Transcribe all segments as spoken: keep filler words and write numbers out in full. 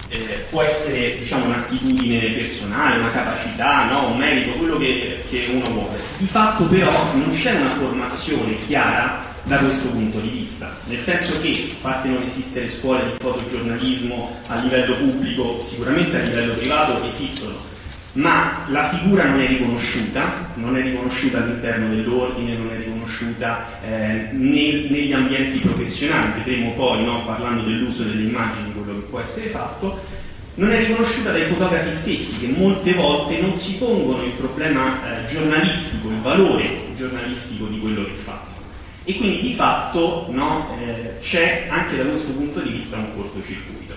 eh, può essere, diciamo, un'attitudine personale, una capacità, no? Un merito, quello che, che uno vuole. Di fatto però non c'è una formazione chiara da questo punto di vista, nel senso che, a parte non esistere scuole di fotogiornalismo a livello pubblico, sicuramente a livello privato esistono, ma la figura non è riconosciuta, non è riconosciuta all'interno dell'ordine, non è riconosciuta eh, ne, negli ambienti professionali, vedremo poi, no, parlando dell'uso delle immagini, quello che può essere fatto, non è riconosciuta dai fotografi stessi, che molte volte non si pongono il problema eh, giornalistico, il valore giornalistico di quello che fanno. E quindi di fatto, no, eh, c'è anche da questo punto di vista un cortocircuito.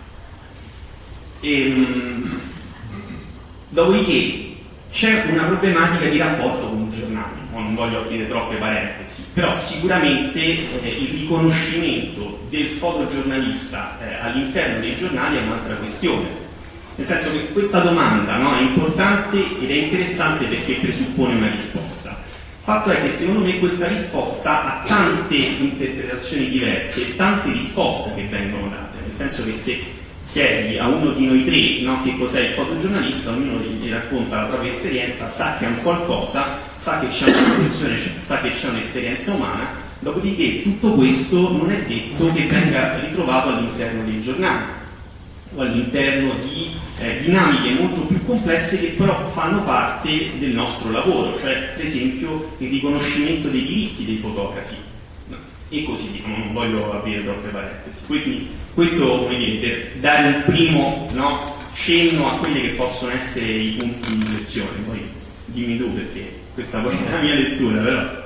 E, mh, dopodiché c'è una problematica di rapporto con i giornali, non voglio aprire troppe parentesi, però sicuramente eh, il riconoscimento del fotogiornalista eh, all'interno dei giornali è un'altra questione, nel senso che questa domanda, no, è importante ed è interessante perché presuppone una risposta. Il fatto è che secondo me questa risposta ha tante interpretazioni diverse e tante risposte che vengono date, nel senso che se chiedi a uno di noi tre, no, che cos'è il fotogiornalista, ognuno gli racconta la propria esperienza, sa che è un qualcosa, sa che c'è una professione, sa che c'è un'esperienza umana, dopodiché tutto questo non è detto che venga ritrovato all'interno dei giornali o all'interno di eh, dinamiche molto più complesse che però fanno parte del nostro lavoro, cioè per esempio il riconoscimento dei diritti dei fotografi e così via, non voglio aprire troppe parentesi. Quindi questo, come dire, per dare un primo, no, cenno a quelli che possono essere i punti di riflessione, poi dimmi tu perché questa poi è la mia lettura, però.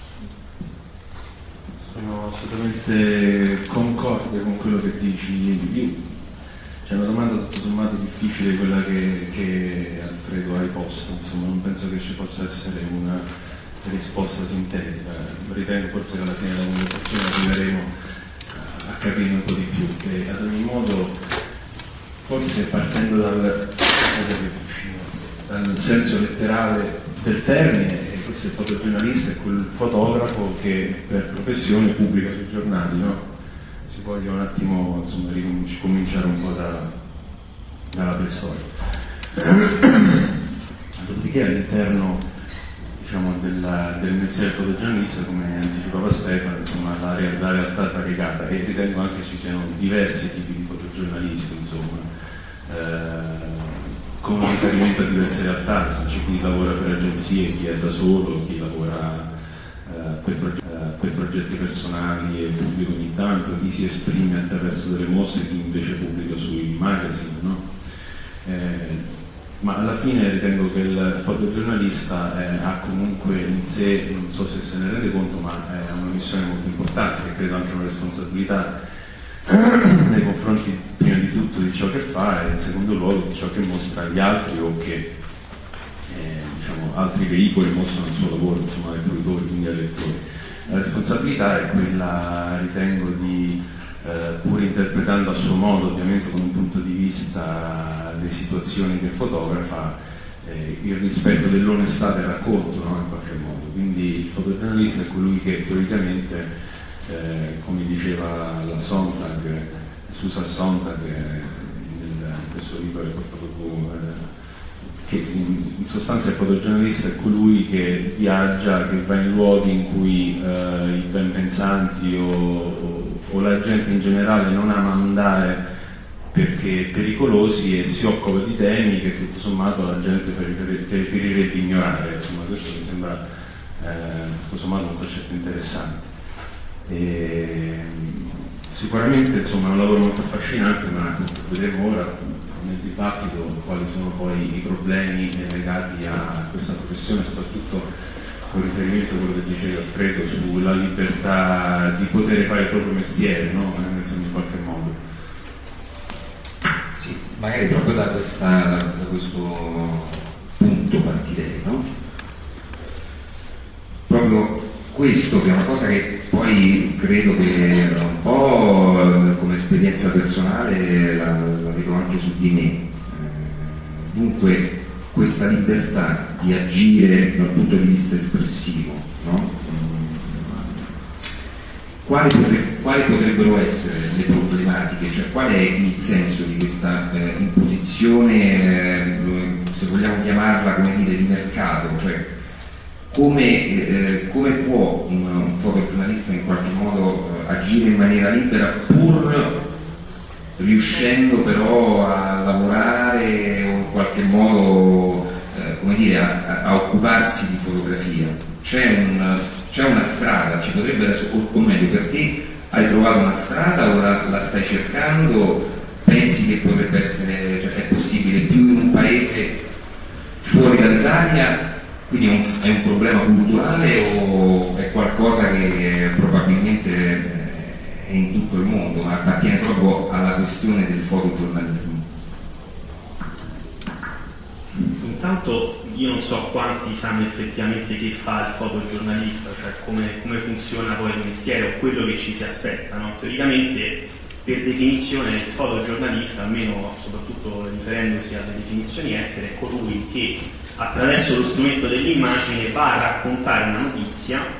Sono assolutamente concorde con quello che dici. C'è una domanda tutto sommato difficile quella che, che Alfredo hai posto, insomma non penso che ci possa essere una risposta sintetica, ritengo forse che alla fine della conversazione arriveremo a capire un po' di più, che ad ogni modo forse partendo dal, dal senso letterale del termine, questo è il fotogiornalista, è quel fotografo che per professione pubblica sui giornali, no? Si voglia un attimo, insomma, ricominciare un po' da, dalla preistoria. Dopodiché all'interno, diciamo, della, del mestiere del fotogiornalista, come anticipava Stefano, insomma, la, la realtà è variegata e ritengo anche ci siano diversi tipi di fotogiornalisti, insomma, eh, con riferimento a diverse realtà, insomma, c'è chi lavora per agenzie, chi è da solo, chi lavora Uh, per, proge- uh, per progetti personali e pubblico ogni tanto, chi si esprime attraverso delle mostre, chi invece pubblica sui magazine, no? Eh, ma alla fine ritengo che il fotogiornalista eh, ha comunque in sé, non so se se ne rende conto, ma è una missione molto importante, che credo anche una responsabilità nei confronti prima di tutto di ciò che fa e in secondo luogo di ciò che mostra agli altri o che Eh, diciamo, altri veicoli mostrano il suo lavoro, insomma, ai fruitori, quindi ai lettori. La responsabilità è quella, ritengo, di, eh, pur interpretando a suo modo, ovviamente con un punto di vista, le situazioni che fotografa, eh, il rispetto dell'onestà del racconto, no? In qualche modo. Quindi il fotogiornalista è colui che teoricamente, eh, come diceva la Sontag, Susan Sontag, eh, nel, nel suo libro che hai portato tu, eh, che in, in sostanza il fotogiornalista è colui che viaggia, che va in luoghi in cui eh, i ben pensanti o, o, o la gente in generale non ama andare perché pericolosi e si occupa di temi che tutto sommato la gente preferirebbe ignorare. Insomma, questo mi sembra eh, tutto sommato un concetto interessante. E, sicuramente, insomma, è un lavoro molto affascinante, ma vedremo ora nel dibattito quali sono poi i problemi legati a questa professione, soprattutto con riferimento a quello che diceva Alfredo sulla libertà di poter fare il proprio mestiere, no? In qualche modo. Sì, magari proprio da, questa, da questo punto partirei, no? Proprio questo, che è una cosa che poi credo che un po' come esperienza personale la, la vedo anche su di me. Eh, dunque questa libertà di agire dal punto di vista espressivo, no? Quali, potre, quali potrebbero essere le problematiche, cioè qual è il senso di questa mercato, cioè come, eh, come può un, un fotogiornalista in qualche modo eh, agire in maniera libera pur riuscendo però a lavorare o in qualche modo eh, come dire, a, a occuparsi di fotografia. C'è, un, c'è una strada, ci potrebbe essere, o meglio, per te hai trovato una strada o la, la stai cercando? Pensi che potrebbe essere, cioè, è possibile più in un paese fuori dall'Italia, quindi è un, è un problema culturale o è qualcosa che probabilmente è in tutto il mondo, ma appartiene proprio alla questione del fotogiornalismo? Intanto io non so quanti sanno effettivamente che fa il fotogiornalista, cioè come, come funziona poi il mestiere o quello che ci si aspetta, no? Teoricamente, per definizione, il fotogiornalista, almeno soprattutto riferendosi alle definizioni estere, è colui che attraverso lo strumento dell'immagine va a raccontare una notizia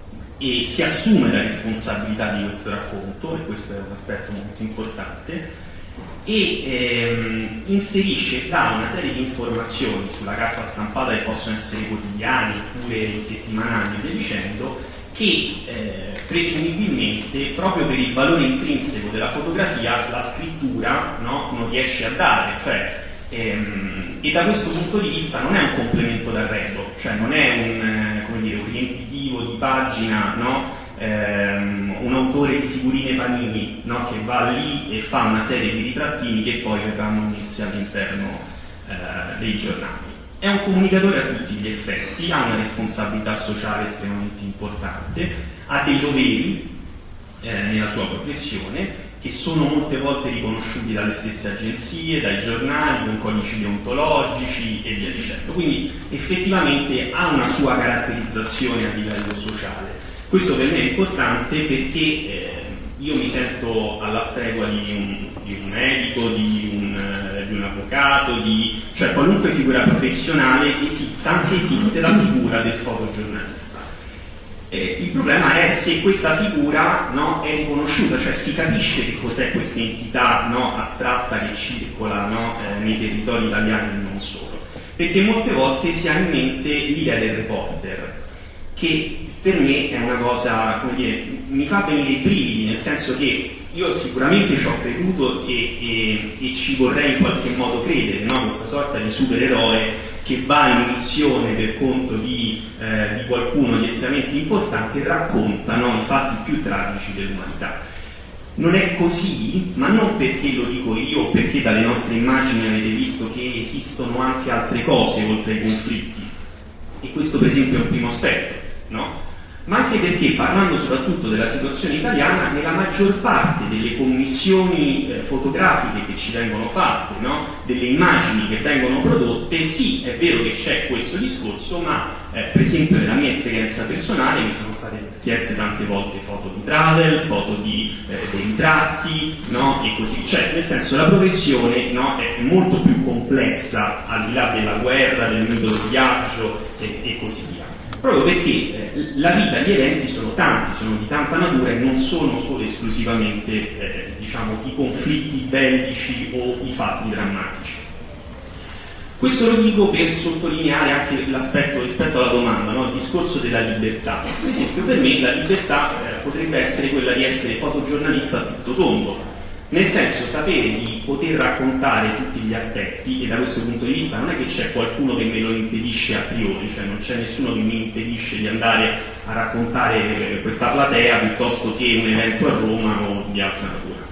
e si assume la responsabilità di questo racconto, e questo è un aspetto molto importante, e ehm, inserisce, dà una serie di informazioni sulla carta stampata che possono essere quotidiani oppure settimanali e via dicendo, che eh, presumibilmente proprio per il valore intrinseco della fotografia la scrittura, no, non riesce a dare, cioè, ehm, e da questo punto di vista non è un complemento d'arredo, cioè non è un, eh, come dire, un riempitivo di pagina, no? ehm, un autore di figurine panini, no? Che va lì e fa una serie di ritrattini che poi verranno messi all'interno eh, dei giornali. È un comunicatore a tutti gli effetti, ha una responsabilità sociale estremamente importante, ha dei doveri eh, nella sua professione che sono molte volte riconosciuti dalle stesse agenzie, dai giornali, con codici deontologici e via dicendo. Quindi effettivamente ha una sua caratterizzazione a livello sociale. Questo per me è importante perché eh, io mi sento alla stregua di un, di un medico, di un, eh, di un avvocato, di, cioè qualunque figura professionale che esista, anche esiste la figura del fotogiornalista. Eh, il problema è se questa figura, no, è riconosciuta, cioè si capisce che cos'è questa entità, no, astratta che circola, no, eh, nei territori italiani e non solo. Perché molte volte si ha in mente l'idea del reporter, che per me è una cosa, come dire, mi fa venire i brividi, nel senso che io sicuramente ci ho creduto e, e, e ci vorrei in qualche modo credere, no? Questa sorta di supereroe che va in missione per conto di, eh, di qualcuno di estremamente importante e racconta, no, i fatti più tragici dell'umanità. Non è così, ma non perché lo dico io o perché dalle nostre immagini avete visto che esistono anche altre cose oltre ai conflitti, e questo per esempio è un primo aspetto, no? Ma anche perché, parlando soprattutto della situazione italiana, nella maggior parte delle commissioni eh, fotografiche che ci vengono fatte, no? Delle immagini che vengono prodotte, sì, è vero che c'è questo discorso, ma eh, per esempio nella mia esperienza personale mi sono state chieste tante volte foto di travel, foto di, eh, dei ritratti, no? E così, cioè nel senso la professione, no, è molto più complessa al di là della guerra, del mito del viaggio e, e così via. Proprio perché eh, la vita, gli eventi sono tanti, sono di tanta natura e non sono solo esclusivamente eh, diciamo, i conflitti bellici o i fatti drammatici. Questo lo dico per sottolineare anche l'aspetto rispetto alla domanda, no? Il discorso della libertà. Per esempio per me la libertà eh, potrebbe essere quella di essere fotogiornalista a tutto tondo, nel senso sapere di poter raccontare tutti gli aspetti, e da questo punto di vista non è che c'è qualcuno che me lo impedisce a priori, cioè non c'è nessuno che mi impedisce di andare a raccontare questa platea piuttosto che un evento a Roma o di altra natura.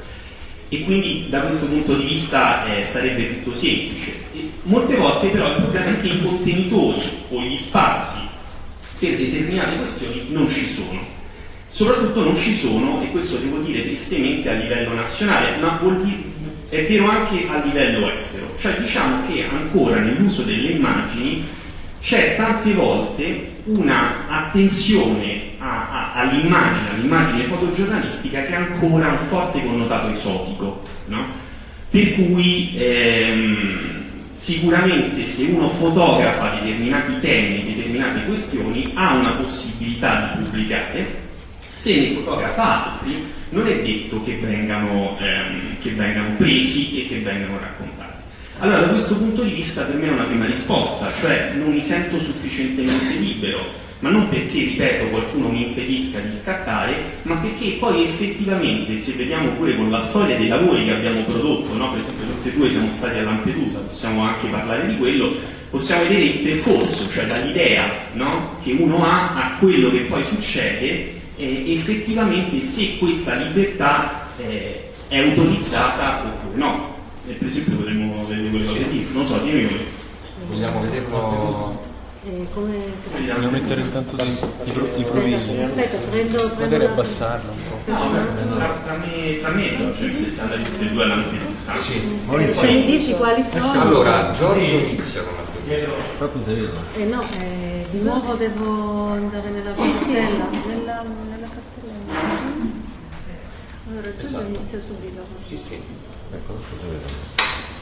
E quindi da questo punto di vista eh, sarebbe tutto semplice. E molte volte però il problema è che i contenitori o gli spazi per determinate questioni non ci sono. Soprattutto non ci sono, e questo devo dire tristemente a livello nazionale, ma vuol dire, è vero anche a livello estero. Cioè diciamo che ancora nell'uso delle immagini c'è tante volte una attenzione a, a, all'immagine, all'immagine fotogiornalistica che ha ancora un forte connotato esotico, no? Per cui ehm, sicuramente se uno fotografa determinati temi, determinate questioni, ha una possibilità di pubblicare. Se ne fotografa altri, non è detto che vengano, ehm, che vengano presi e che vengano raccontati. Allora, da questo punto di vista per me è una prima risposta, cioè non mi sento sufficientemente libero, ma non perché, ripeto, qualcuno mi impedisca di scattare, ma perché poi effettivamente, se vediamo pure con la storia dei lavori che abbiamo prodotto, no? Per esempio tutti e due siamo stati a Lampedusa, possiamo anche parlare di quello, possiamo vedere il percorso, cioè dall'idea, no? Che uno ha a quello che poi succede, eh, effettivamente se questa libertà eh, è autorizzata oppure no. E per esempio potremmo vedere quello che dico, non so, dimmi come. Vogliamo vederlo. Eh, come... Vogliamo mettere intanto i, i, i provini. Aspetta, prendo, prendo magari la... abbassarlo un po'. No, tra, tra me tra me cioè se stanno tutti e due a Lampedusa. Sì. Se mi dici quali sono? Allora, Giorgio sì. Inizia con Lampedusa. Proprio se vedo. Eh no, eh, di nuovo devo andare nella cartella. Nella, nella cartella. Allora, Giorgio esatto. Inizia subito. Sì, sì. Ecco, cosa vedo.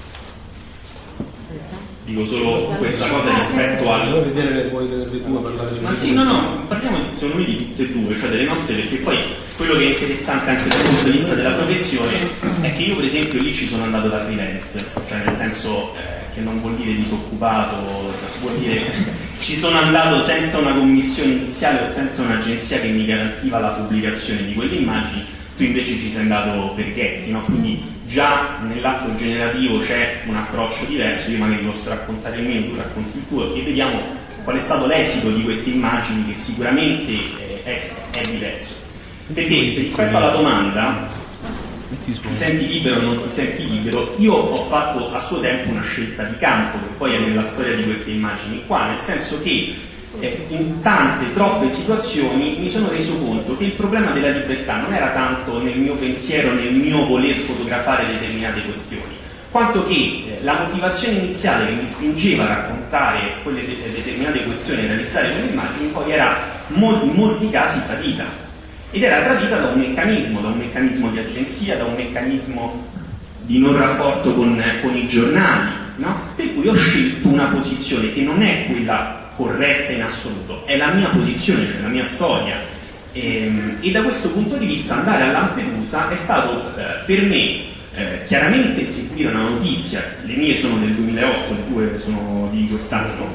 Dico solo questa cosa rispetto al... Vuoi vedere, vuoi vedere tu a parlare? Ma sì, no, no, parliamo secondo me di tutte e due, cioè delle nostre, perché poi quello che è interessante anche dal punto di vista della professione è che io per esempio lì ci sono andato da freelance, cioè nel senso eh, che non vuol dire disoccupato, vuol dire ci sono andato senza una commissione iniziale o senza un'agenzia che mi garantiva la pubblicazione di quelle immagini, tu invece ci sei andato per Getty, no? Quindi già nell'atto generativo c'è un approccio diverso, io magari posso raccontare il mio, tu racconti il tuo e vediamo qual è stato l'esito di queste immagini che sicuramente eh, è, è diverso. Perché rispetto alla domanda ti senti libero o non ti senti libero, io ho fatto a suo tempo una scelta di campo che poi è nella storia di queste immagini qua, nel senso che eh, in tante, troppe situazioni mi sono reso conto che il problema della libertà non era tanto nel mio pensiero, nel mio voler fotografare determinate questioni, quanto che eh, la motivazione iniziale che mi spingeva a raccontare quelle de- determinate questioni e realizzare quelle immagini poi era mo- in molti casi tradita, ed era tradita da un meccanismo, da un meccanismo di agenzia, da un meccanismo di non rapporto con, con i giornali, no? Per cui ho scelto una posizione che non è quella corretta in assoluto, è la mia posizione, cioè la mia storia, e, e da questo punto di vista andare a Lampedusa è stato eh, per me eh, chiaramente seguire una notizia, le mie sono del duemilaotto, le tue sono di quest'anno,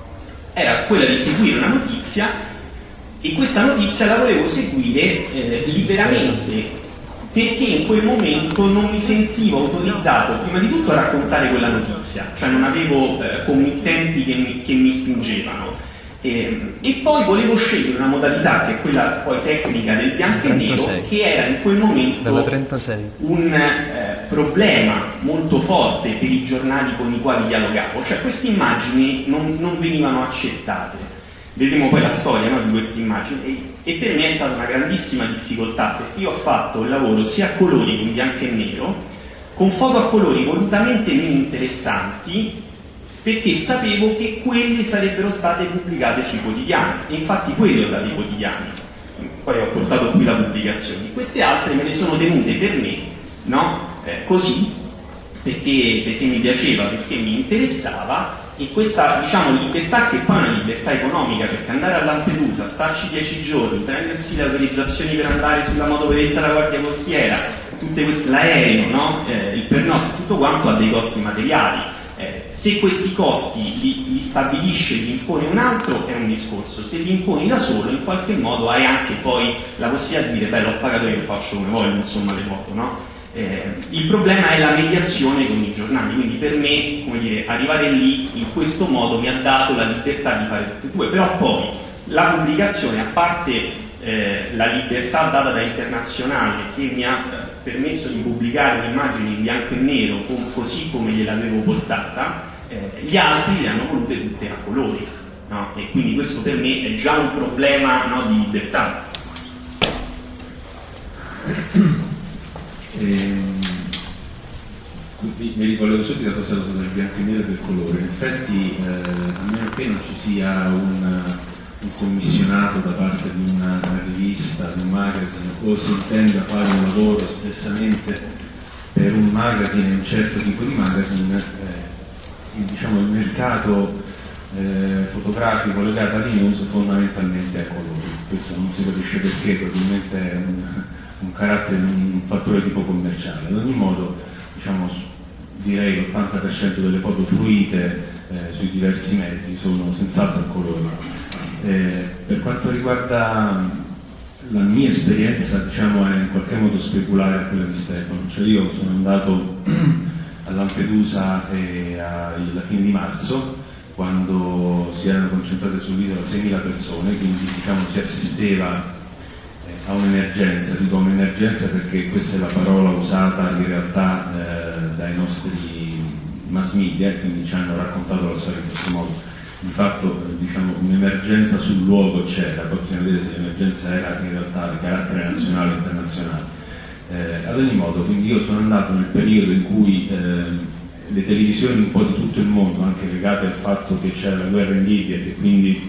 era quella di seguire una notizia e questa notizia la volevo seguire eh, liberamente, perché in quel momento non mi sentivo autorizzato prima di tutto a raccontare quella notizia, cioè non avevo eh, committenti che mi, che mi spingevano, e, e poi volevo scegliere una modalità che è quella poi tecnica del bianco e nero, che era in quel momento un eh, problema molto forte per i giornali con i quali dialogavo, cioè queste immagini non, non venivano accettate. Vedremo poi la storia, no, di queste immagini e, e per me è stata una grandissima difficoltà, perché io ho fatto il lavoro sia a colori che in bianco e nero, con foto a colori volutamente meno interessanti, perché sapevo che quelle sarebbero state pubblicate sui quotidiani, e infatti quelli ho dato i quotidiani, poi ho portato qui la pubblicazione. Queste altre me le sono tenute per me, no? Eh, così, perché, perché mi piaceva, perché mi interessava. E questa, diciamo, libertà, che poi è una libertà economica, perché andare a Lampedusa, starci dieci giorni, prendersi le autorizzazioni per andare sulla motovedetta della Guardia Costiera, tutte queste, l'aereo, no? eh, il pernotto, tutto quanto ha dei costi materiali. Eh, se questi costi li, li stabilisce, li impone un altro, è un discorso. Se li imponi da solo, in qualche modo hai anche poi la possibilità di dire, beh, l'ho pagato io, faccio come voglio, insomma, le foto, no? Eh, il problema è la mediazione con i giornali, quindi per me, come dire, arrivare lì in questo modo mi ha dato la libertà di fare tutte e due, però poi la pubblicazione, a parte eh, la libertà data da Internazionale che mi ha eh, permesso di pubblicare un'immagine in bianco e nero con, così come gliel'avevo portata, eh, gli altri le hanno volute tutte a colori, no? E quindi questo per me è già un problema, no, di libertà. Ehm, mi rivolgo subito a questa cosa del bianco e nero e del colore. In effetti, eh, a meno che non ci sia un, un commissionato da parte di una, una rivista, di un magazine, o si intenda fare un lavoro espressamente per un magazine, un certo tipo di magazine, eh, il, diciamo, il mercato eh, fotografico legato alle news fondamentalmente è colori. Questo non si capisce perché, probabilmente è un un carattere, un fattore tipo commerciale. Ad ogni modo, diciamo, direi l'ottanta per cento delle foto fruite eh, sui diversi mezzi sono senz'altro a colori. Eh, per quanto riguarda la mia esperienza, diciamo, è in qualche modo speculare a quella di Stefano, cioè io sono andato a Lampedusa eh, alla fine di marzo, quando si erano concentrate sull'isola seimila persone, quindi diciamo si assisteva a un'emergenza. Dico un'emergenza perché questa è la parola usata in realtà eh, dai nostri mass media, quindi ci hanno raccontato la storia in questo modo. Di fatto eh, diciamo un'emergenza sul luogo c'era, poi bisogna vedere se l'emergenza era in realtà di carattere nazionale o internazionale. Eh, ad ogni modo, quindi io sono andato nel periodo in cui eh, le televisioni un po' di tutto il mondo, anche legate al fatto che c'era la guerra in Libia e che quindi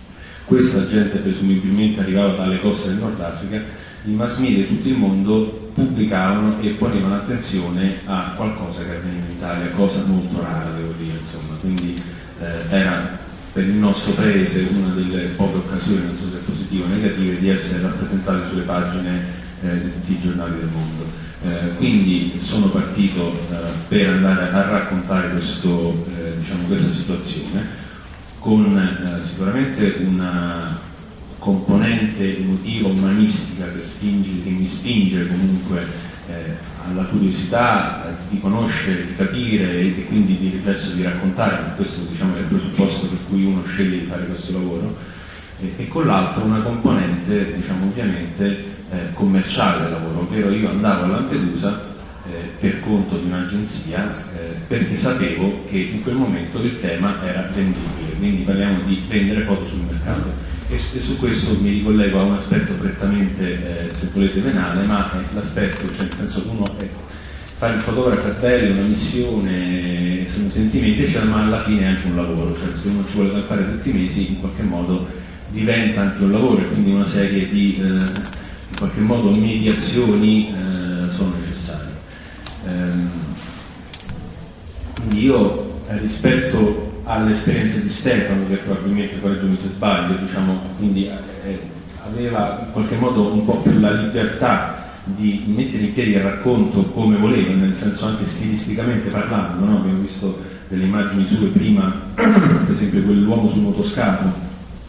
questa gente presumibilmente arrivava dalle coste del Nord Africa, i mass media di tutto il mondo pubblicavano e ponevano attenzione a qualcosa che avveniva in Italia, cosa molto rara devo dire, insomma, quindi eh, era per il nostro paese una delle poche occasioni, non so se positive o negative, di essere rappresentati sulle pagine eh, di tutti i giornali del mondo. Eh, quindi sono partito eh, per andare a raccontare questo, eh, diciamo, questa situazione con eh, sicuramente una componente emotiva, umanistica che, spinge, che mi spinge comunque eh, alla curiosità di conoscere, di capire e quindi di riflesso di raccontare, questo diciamo, è il presupposto per cui uno sceglie di fare questo lavoro, e, e con l'altro una componente diciamo ovviamente Eh, commerciale del lavoro, ovvero io andavo a Lampedusa eh, per conto di un'agenzia eh, perché sapevo che in quel momento il tema era vendibile, quindi parliamo di vendere foto sul mercato e, e su questo mi ricollego a un aspetto prettamente eh, se volete venale, ma è l'aspetto, cioè nel senso uno è fare il fotografo è bello, una missione, sono sentimenti eccetera, ma alla fine è anche un lavoro, cioè se uno ci vuole fare tutti i mesi in qualche modo diventa anche un lavoro e quindi una serie di eh, in qualche modo mediazioni eh, sono necessarie. Ehm, quindi io eh, rispetto all'esperienza di Stefano, che probabilmente correggimi se sbaglio, diciamo, quindi eh, aveva in qualche modo un po' più la libertà di mettere in piedi il racconto come voleva, nel senso anche stilisticamente parlando, no? Abbiamo visto delle immagini sue prima, per esempio quell'uomo sul motoscafo.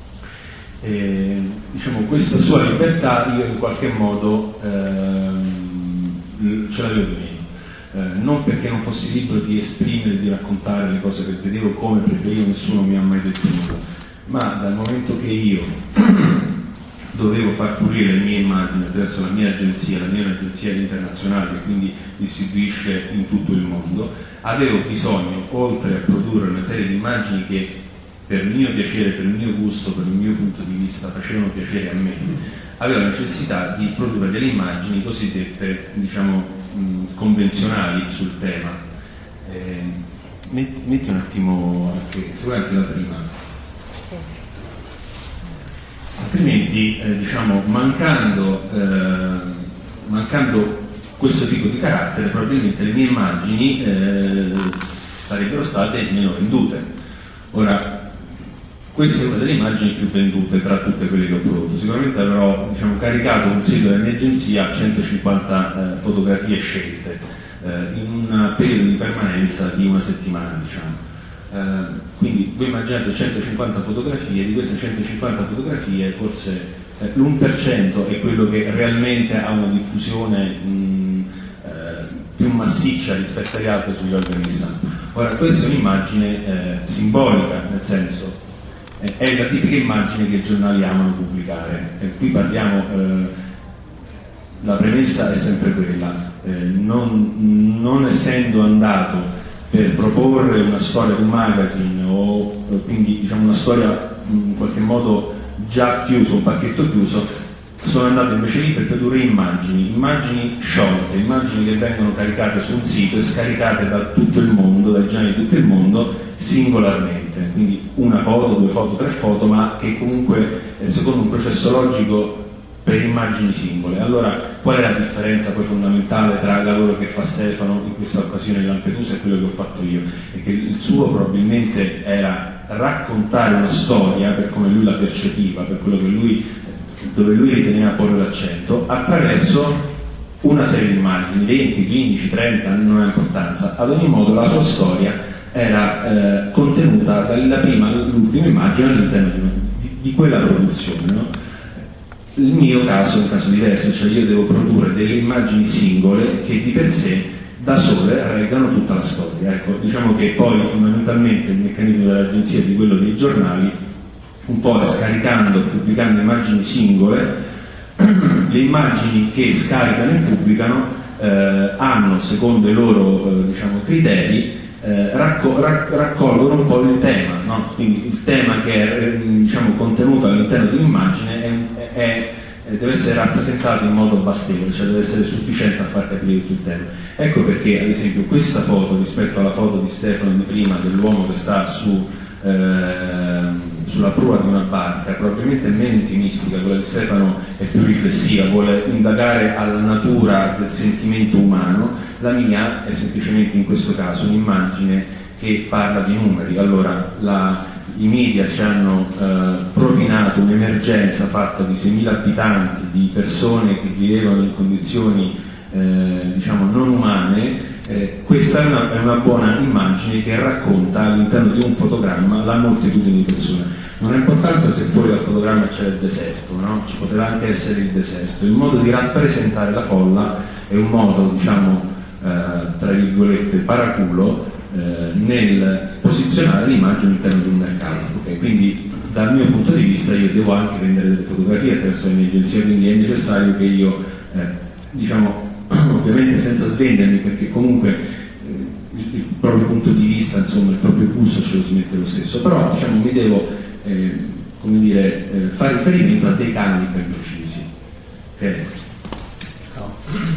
E, diciamo, questa sua libertà io in qualche modo ehm, ce l'avevo di meno, eh, non perché non fossi libero di esprimere, di raccontare le cose che vedevo come preferivo, nessuno mi ha mai detto nulla, ma dal momento che io dovevo far fruire le mie immagini attraverso la mia agenzia, la mia agenzia internazionale che quindi distribuisce in tutto il mondo, avevo bisogno, oltre a produrre una serie di immagini che per il mio piacere, per il mio gusto, per il mio punto di vista facevano piacere a me, avevo la necessità di produrre delle immagini cosiddette, diciamo, mh, convenzionali sul tema. Eh, metti, metti un attimo anche, se vuoi anche la prima. Altrimenti, eh, diciamo, mancando, eh, mancando questo tipo di carattere, probabilmente le mie immagini eh, sarebbero state meno vendute. Ora, questa è una delle immagini più vendute tra tutte quelle che ho prodotto. Sicuramente avrò, diciamo, caricato un sito della mia agenzia centocinquanta eh, fotografie scelte eh, in un periodo di permanenza di una settimana, diciamo. Eh, quindi voi immaginate centocinquanta fotografie, di queste centocinquanta fotografie forse eh, l'uno per cento è quello che realmente ha una diffusione mh, eh, più massiccia rispetto agli altri sugli organi di stampa. Ora, questa è un'immagine eh, simbolica, nel senso è la tipica immagine che i giornali amano pubblicare. E qui parliamo, eh, la premessa è sempre quella, eh, non, non essendo andato per proporre una storia di un magazine o quindi diciamo una storia in qualche modo già chiusa, un pacchetto chiuso, sono andato invece lì per produrre immagini, immagini sciolte, immagini che vengono caricate su un sito e scaricate da tutto il mondo, dai giornali di tutto il mondo, singolarmente, quindi una foto, due foto, tre foto, ma che comunque è secondo un processo logico per immagini singole. Allora, qual è la differenza poi fondamentale tra il lavoro che fa Stefano in questa occasione di Lampedusa e quello che ho fatto io? È che il suo probabilmente era raccontare una storia per come lui la percepiva, per quello che lui, dove lui riteneva porre l'accento, attraverso una serie di immagini, venti, quindici, trenta, non ha importanza. Ad ogni modo la sua storia era eh, contenuta dalla prima all'ultima immagine all'interno di, di quella produzione, no? Il mio caso è un caso diverso, cioè io devo produrre delle immagini singole che di per sé da sole reggano tutta la storia. Ecco, diciamo che poi fondamentalmente il meccanismo dell'agenzia è di quello dei giornali, un po' scaricando e pubblicando immagini singole. Le immagini che scaricano e pubblicano eh, hanno, secondo i loro eh, diciamo, criteri, eh, racco- rac- raccolgono un po' il tema, no? Quindi il tema che è eh, diciamo, contenuto all'interno di un'immagine è, è, è, deve essere rappresentato in modo bastevole, cioè deve essere sufficiente a far capire tutto il tema. Ecco perché, ad esempio, questa foto rispetto alla foto di Stefano di prima, dell'uomo che sta su eh, sulla prua di una barca, probabilmente è meno intimistica, quella di Stefano è più riflessiva, vuole indagare alla natura del sentimento umano. La mia è semplicemente in questo caso un'immagine che parla di numeri. Allora la, i media ci hanno eh, propinato un'emergenza fatta di seimila abitanti, di persone che vivevano in condizioni eh, diciamo non umane. Eh, questa è una, è una buona immagine che racconta all'interno di un fotogramma la moltitudine di persone. Non ha importanza se fuori dal fotogramma c'è il deserto, no? Ci poteva anche essere il deserto. Il modo di rappresentare la folla è un modo, diciamo, eh, tra virgolette, paraculo eh, nel posizionare l'immagine all'interno di un mercato. Okay? Quindi dal mio punto di vista io devo anche vendere delle fotografie attraverso le mie agenzie, quindi è necessario che io, eh, diciamo, ovviamente senza svendermi, perché comunque eh, il proprio punto di vista, insomma, il proprio gusto ce lo si mette lo stesso, però diciamo mi devo eh, come dire, eh, fare riferimento a dei canoni ben precisi. Okay? No.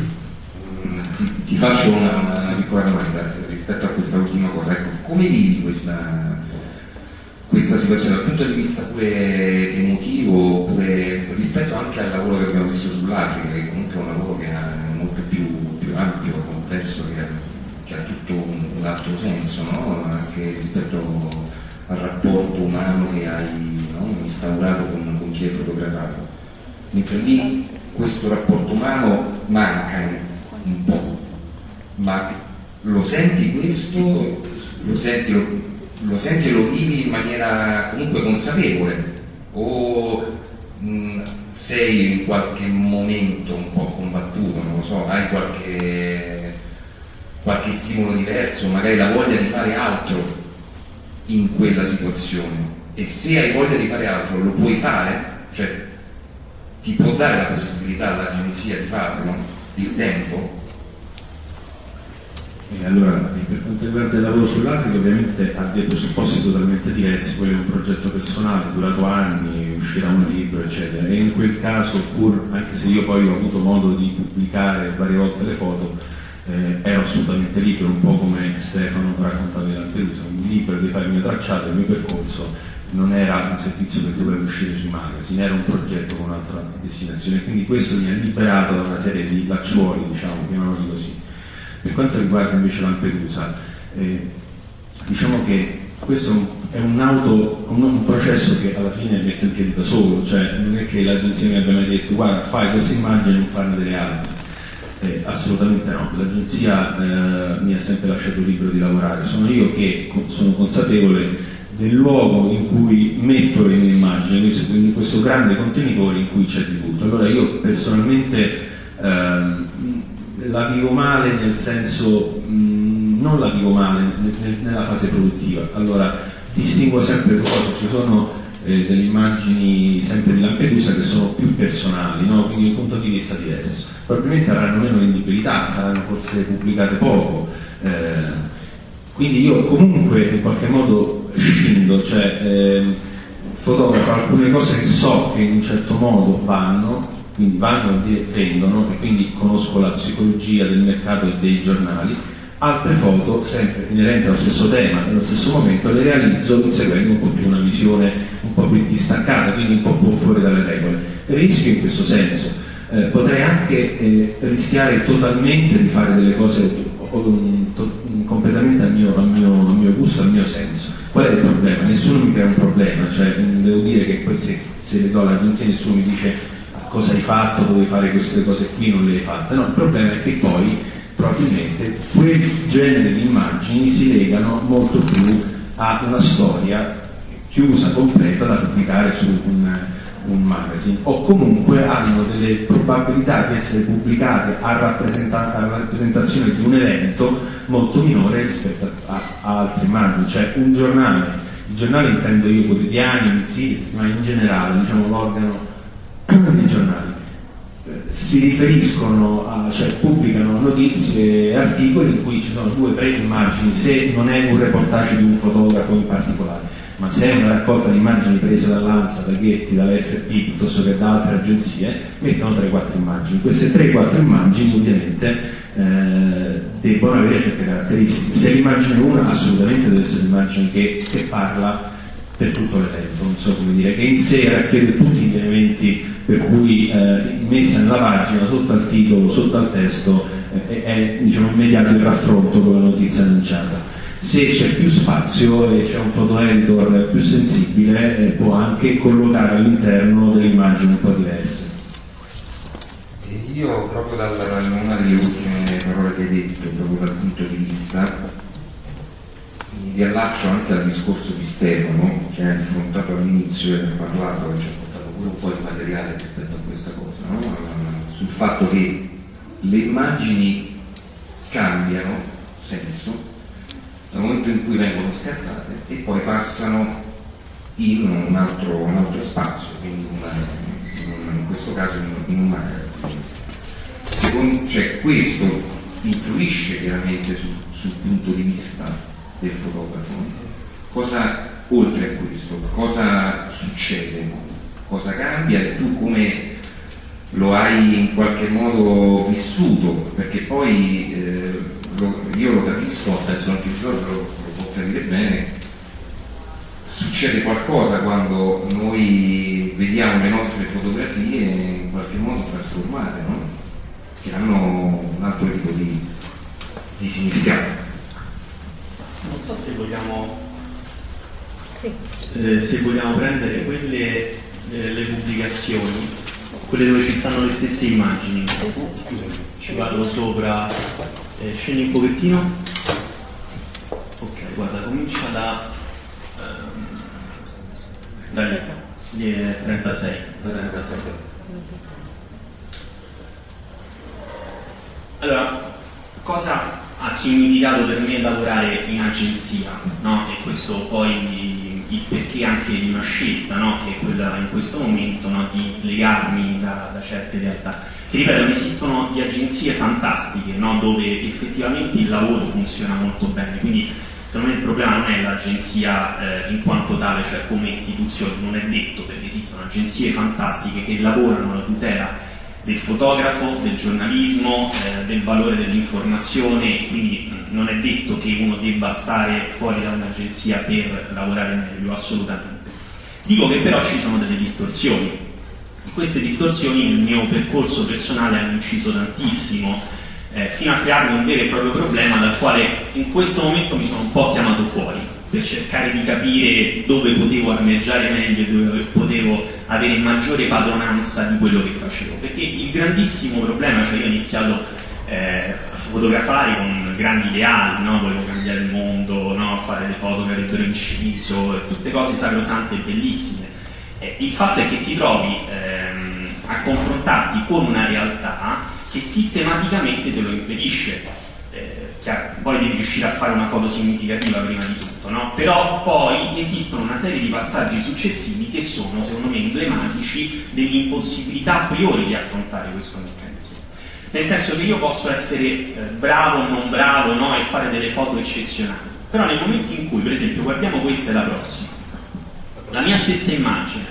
Ti, ti faccio una, una piccola domanda rispetto a questa ultima cosa. Ecco, come vivi questa, questa situazione dal punto di vista pure emotivo, pure rispetto anche al lavoro che abbiamo visto sull'Africa, che comunque è un lavoro che ha molto più, più ampio, complesso, che ha, che ha tutto un, un altro senso, no? Anche rispetto al rapporto umano che hai, no? instaurato con, con chi hai fotografato. Mentre lì questo rapporto umano manca un po', ma lo senti questo, lo senti, lo, lo senti e lo vivi in maniera comunque consapevole, o mh, sei in qualche momento un po' combattuto, non lo so, hai qualche, qualche stimolo diverso, magari la voglia di fare altro in quella situazione, e se hai voglia di fare altro lo puoi fare? Cioè ti può dare la possibilità all'agenzia di farlo, il tempo? E allora, per quanto riguarda il lavoro sull'Africa, ovviamente ha dei presupposti totalmente diversi. Quello è un progetto personale, durato anni, uscirà un libro, eccetera, e in quel caso, pur anche se io poi ho avuto modo di pubblicare varie volte le foto, eh, ero assolutamente libero, un po' come Stefano raccontava di Lampedusa, libero di fare il mio tracciato, il mio percorso. Non era un servizio che doveva uscire sui magazine, era un progetto con un'altra destinazione, quindi questo mi ha liberato da una serie di lacciuoli, diciamo, chiamiamoli così. Per quanto riguarda invece Lampedusa, eh, diciamo che questo è un, auto, un, un processo che alla fine metto in piedi da solo, cioè non è che l'agenzia mi abbia mai detto guarda fai queste immagini e non farne delle altre, eh, assolutamente no, l'agenzia eh, mi ha sempre lasciato libero di lavorare, sono io che sono consapevole del luogo in cui metto le mie immagini, in questo grande contenitore in cui c'è di tutto. Allora io personalmente ehm, la vivo male nel senso, mh, non la vivo male nel, nella fase produttiva. Allora distingo sempre due cose, ci sono eh, delle immagini sempre di Lampedusa che sono più personali, no? Quindi un punto di vista diverso, probabilmente avranno meno vendibilità, saranno forse pubblicate poco, eh, quindi io comunque in qualche modo scindo, cioè eh, fotografo alcune cose che so che in un certo modo vanno, quindi vanno e vendono, e quindi conosco la psicologia del mercato e dei giornali. Altre foto, sempre inerenti allo stesso tema, nello stesso momento, le realizzo inseguendo un po' più una visione un po' più distaccata, quindi un po' più fuori dalle regole. Rischio in questo senso. Eh, potrei anche eh, rischiare totalmente di fare delle cose um, to- completamente al mio, al, mio, al mio gusto, al mio senso. Qual è il problema? Nessuno mi crea un problema, cioè devo dire che poi se, se le do all'agenzia nessuno mi dice cosa hai fatto, dovevi fare queste cose qui, non le hai fatte. No, il problema è che poi probabilmente quel genere di immagini si legano molto più a una storia chiusa, completa, da pubblicare su un, un magazine, o comunque hanno delle probabilità di essere pubblicate a, rappresenta- a rappresentazione di un evento molto minore rispetto a, a altre immagini. Cioè un giornale, il giornale intendo io quotidiani, mensili, ma in generale, diciamo l'organo dei giornali, si riferiscono a, cioè pubblicano notizie e articoli in cui ci sono due o tre immagini, se non è un reportage di un fotografo in particolare, ma se è una raccolta di immagini prese dall'Ansa, da Getty, dall'F P piuttosto che da altre agenzie, mettono tre quattro immagini. Queste tre quattro immagini ovviamente eh, debbono avere certe caratteristiche. Se l'immagine è una, assolutamente deve essere un'immagine che, che parla per tutto l'evento, non so come dire, che in sé racchiude tutti gli elementi per cui eh, messa nella pagina, sotto al titolo, sotto al testo, eh, è diciamo, immediato il raffronto con la notizia annunciata. Se c'è più spazio e c'è un foto editor più sensibile, eh, può anche collocare all'interno delle immagini un po' diverse. E io proprio da una delle ultime parole che hai detto, proprio dal punto di vista, mi riallaccio anche al discorso di Stefano, che ha affrontato all'inizio e ha parlato, ci ha portato pure un po' di materiale rispetto a questa cosa, no? Sul fatto che le immagini cambiano senso dal momento in cui vengono scattate e poi passano in un altro, un altro spazio, quindi una, in, in questo caso in, in un magazine. Secondo, cioè, questo influisce chiaramente su, sul punto di vista del fotografo. Cosa, oltre a questo, cosa succede? Cosa cambia e tu come lo hai in qualche modo vissuto? Perché poi eh, lo, io lo capisco, penso anche il Giorgio lo, lo può capire bene, succede qualcosa quando noi vediamo le nostre fotografie in qualche modo trasformate, no? Che hanno un altro tipo di, di significato. Non so se vogliamo, Sì. eh, se vogliamo prendere quelle eh, le pubblicazioni, quelle dove ci stanno le stesse immagini. Ci vado sopra, eh, scendi un pochettino. Ok, guarda, comincia da ehm, da lì, lì è trentasei. Allora, cosa ha significato per me lavorare in agenzia, no? E questo poi il perché anche di una scelta, no? Che è quella in questo momento, no? Di slegarmi da, da certe realtà. Che ripeto, esistono di agenzie fantastiche, no? Dove effettivamente il lavoro funziona molto bene, quindi secondo me il problema non è l'agenzia eh, in quanto tale, cioè come istituzione, non è detto, perché esistono agenzie fantastiche che lavorano alla tutela del fotografo, del giornalismo, eh, del valore dell'informazione, quindi non è detto che uno debba stare fuori da un'agenzia per lavorare meglio, assolutamente. Dico che però ci sono delle distorsioni. Queste distorsioni nel mio percorso personale hanno inciso tantissimo, eh, fino a crearmi un vero e proprio problema dal quale in questo momento mi sono un po' chiamato fuori, per cercare di capire dove potevo armeggiare meglio e dove potevo avere maggiore padronanza di quello che facevo, perché il grandissimo problema, cioè io ho iniziato eh, a fotografare con grandi ideali, no? Volevo cambiare il mondo, no? Fare le foto che avrebbero inciso, tutte cose sacrosante e bellissime. Eh, il fatto è che ti trovi ehm, a confrontarti con una realtà che sistematicamente te lo impedisce. Eh, chiaro, poi devi riuscire a fare una foto significativa prima di tutto, no? Però poi esistono una serie di passaggi successivi che sono, secondo me, emblematici dell'impossibilità a priori di affrontare questo meccanismo. Nel senso che io posso essere eh, bravo o non bravo, no? E fare delle foto eccezionali, però nel momento in cui, per esempio, guardiamo questa e la prossima, la mia stessa immagine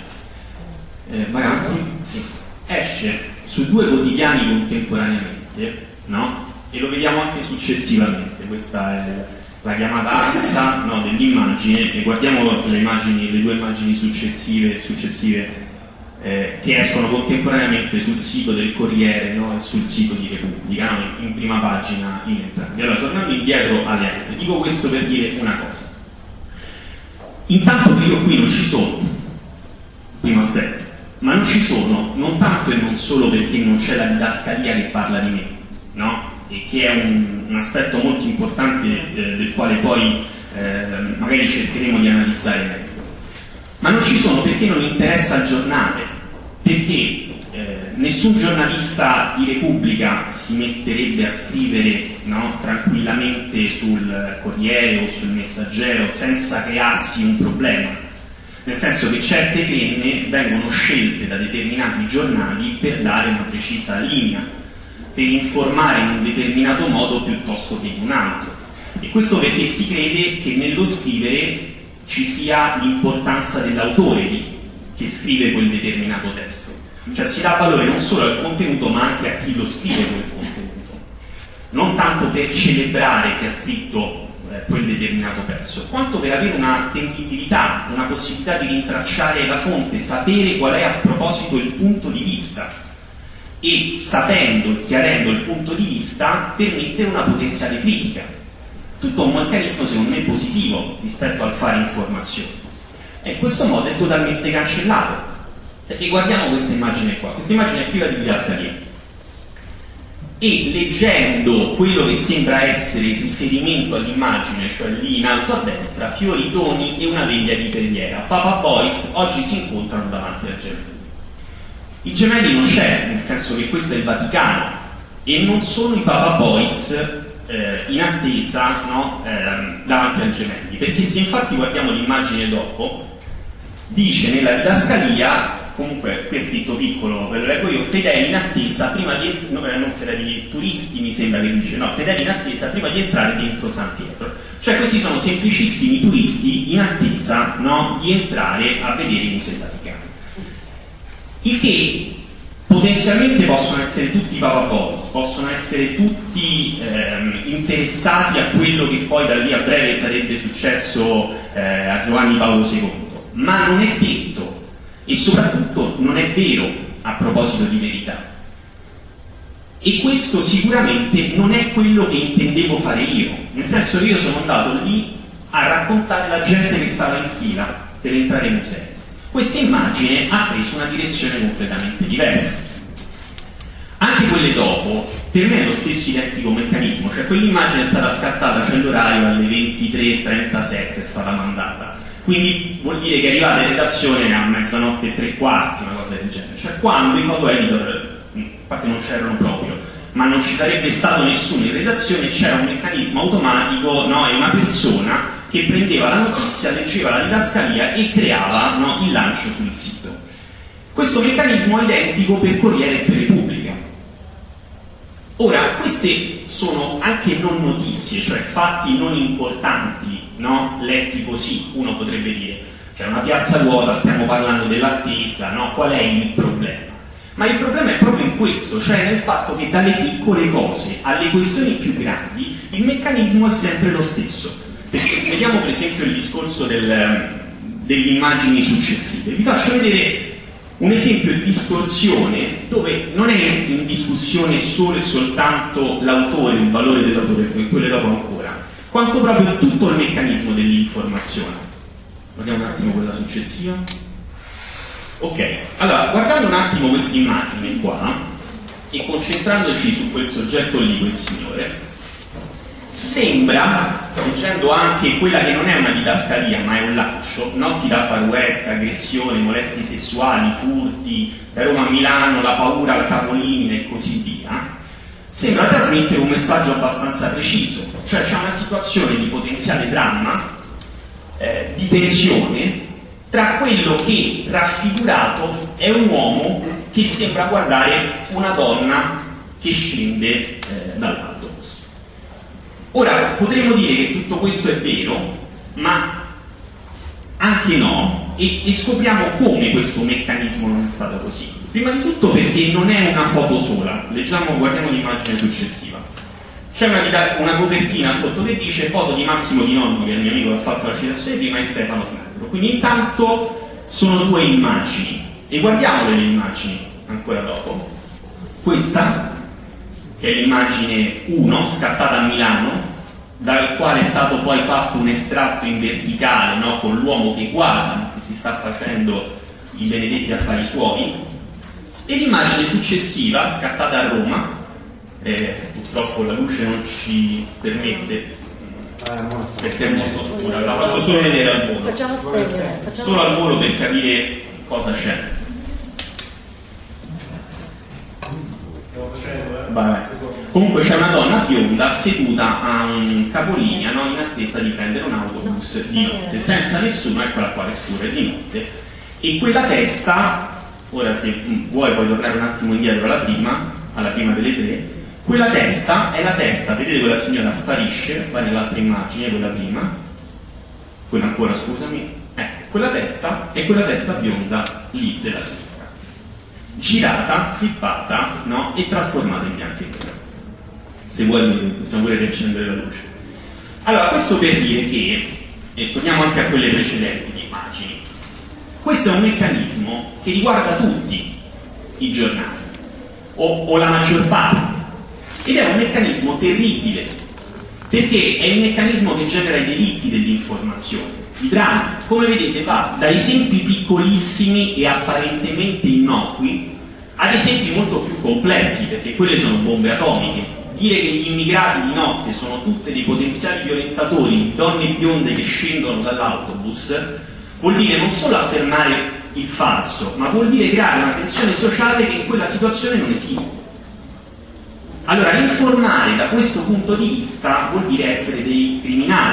eh, magari, sì, esce su due quotidiani contemporaneamente, no? E lo vediamo anche successivamente, questa è la chiamata alza, no, dell'immagine, e guardiamo le, immagini, le due immagini successive, successive eh, che escono contemporaneamente sul sito del Corriere, no, e sul sito di Repubblica, no, in prima pagina in entrambi. Allora, tornando indietro alle altre, dico questo per dire una cosa. Intanto che io qui non ci sono, primo aspetto, ma non ci sono, non tanto e non solo perché non c'è la didascalia che parla di me, no? E che è un, un aspetto molto importante eh, del quale poi eh, magari cercheremo di analizzare meglio. Ma non ci sono perché non interessa al giornale, perché eh, nessun giornalista di Repubblica si metterebbe a scrivere, no, tranquillamente sul Corriere o sul Messaggero senza crearsi un problema, nel senso che certe penne vengono scelte da determinati giornali per dare una precisa linea, per informare in un determinato modo piuttosto che in un altro. E questo perché si crede che nello scrivere ci sia l'importanza dell'autore che scrive quel determinato testo. Cioè si dà valore non solo al contenuto ma anche a chi lo scrive quel contenuto. Non tanto per celebrare chi ha scritto eh, quel determinato pezzo, quanto per avere una attendibilità, una possibilità di rintracciare la fonte, sapere qual è a proposito il punto di vista. E sapendo, chiarendo il punto di vista, permette una potenziale critica. Tutto un meccanismo secondo me positivo rispetto al fare informazioni. E in questo modo è totalmente cancellato. E guardiamo questa immagine qua. Questa immagine è priva di didascalia. E leggendo quello che sembra essere il riferimento all'immagine, cioè lì in alto a destra, fiori, doni e una veglia di preghiera. Papa Boys oggi si incontrano davanti al Gemelli. I Gemelli non c'è, nel senso che questo è il Vaticano e non sono i Papa Boys eh, in attesa, no, eh, davanti ai Gemelli, perché se infatti guardiamo l'immagine dopo, dice nella didascalia, comunque qui è scritto piccolo, ve lo leggo io, fedeli in attesa prima di, no, non fedeli turisti mi sembra che dice, no, fedeli in attesa prima di entrare dentro San Pietro. Cioè questi sono semplicissimi turisti in attesa, no, di entrare a vedere i Musei Vaticani. Il che potenzialmente possono essere tutti Papa Boys, possono essere tutti ehm, interessati a quello che poi da lì a breve sarebbe successo eh, a Giovanni Paolo secondo, ma non è detto e soprattutto non è vero a proposito di verità. E questo sicuramente non è quello che intendevo fare io, nel senso che io sono andato lì a raccontare la gente che stava in fila per entrare ai musei. Questa immagine ha preso una direzione completamente diversa. Anche quelle dopo, per me è lo stesso identico meccanismo, cioè quell'immagine è stata scattata, c'è l'orario alle ventitré e trentasette è stata mandata, quindi vuol dire che è arrivata in redazione a mezzanotte e tre quarti, una cosa del genere, cioè quando i photo editor, infatti non c'erano proprio, ma non ci sarebbe stato nessuno in redazione, c'era un meccanismo automatico, no, e una persona che prendeva la notizia, leggeva la didascalia e creava, no, il lancio sul sito. Questo meccanismo è identico per Corriere e per Repubblica. Ora, queste sono anche non notizie, cioè fatti non importanti, no? Letti così, uno potrebbe dire. C'è una piazza vuota, stiamo parlando dell'attesa, no? Qual è il problema? Ma il problema è proprio in questo, cioè nel fatto che dalle piccole cose alle questioni più grandi il meccanismo è sempre lo stesso. Perché vediamo per esempio il discorso del, delle immagini successive. Vi faccio vedere un esempio di distorsione dove non è in discussione solo e soltanto l'autore, il valore dell'autore, perché quelle dopo ancora, quanto proprio tutto il meccanismo dell'informazione. Guardiamo un attimo quella successiva. Ok, allora guardando un attimo questa immagine qua e concentrandoci su quel soggetto lì, quel signore, sembra, leggendo anche quella che non è una didascalia ma è un lancio, notti da Far West, aggressioni, molestie sessuali, furti, da Roma a Milano, la paura al capolinea e così via, sembra trasmettere un messaggio abbastanza preciso, cioè c'è una situazione di potenziale dramma, eh, di tensione, tra quello che raffigurato è un uomo che sembra guardare una donna che scende eh, dall'autobus. Ora, potremmo dire che tutto questo è vero, ma anche no, e, e scopriamo come questo meccanismo non è stato così. Prima di tutto perché non è una foto sola, leggiamo, guardiamo l'immagine successiva. C'è una, una copertina sotto che dice foto di Massimo Di Nonno, che è il mio amico che ha fatto la citazione prima, e Stefano Snello. Quindi intanto sono due immagini, e guardiamole le immagini ancora dopo. Questa che è l'immagine uno, scattata a Milano, dal quale è stato poi fatto un estratto in verticale, no? Con l'uomo che guarda, che si sta facendo i benedetti affari suoi, e l'immagine successiva, scattata a Roma, eh, purtroppo la luce non ci permette, perché è molto scura, la faccio solo vedere al volo, Facciamo spegnere, facciamo solo al volo per capire cosa c'è. Vabbè. Comunque c'è una donna bionda seduta a un capolinea, no, in attesa di prendere un autobus di notte, senza nessuno, eccola qua, le scure di notte, e quella testa, ora se vuoi puoi tornare un attimo indietro alla prima, alla prima delle tre, quella testa è la testa, vedete quella signora sparisce, va nell'altra immagine, quella prima, quella ancora scusami, ecco, quella testa è quella testa bionda lì della signora, girata, flippata, no, e trasformata in bianco e nero. Se vuoi possiamo pure riaccendere la luce. Allora, questo per dire che, e torniamo anche a quelle precedenti di immagini, questo è un meccanismo che riguarda tutti i giornali, o, o la maggior parte, ed è un meccanismo terribile, perché è il meccanismo che genera i delitti dell'informazione, i drammi. Come vedete va da esempi piccolissimi e apparentemente innocui ad esempi molto più complessi, perché quelle sono bombe atomiche. Dire che gli immigrati di notte sono tutte dei potenziali violentatori, donne bionde che scendono dall'autobus, vuol dire non solo affermare il falso, ma vuol dire creare una tensione sociale che in quella situazione non esiste. Allora, informare da questo punto di vista vuol dire essere dei criminali.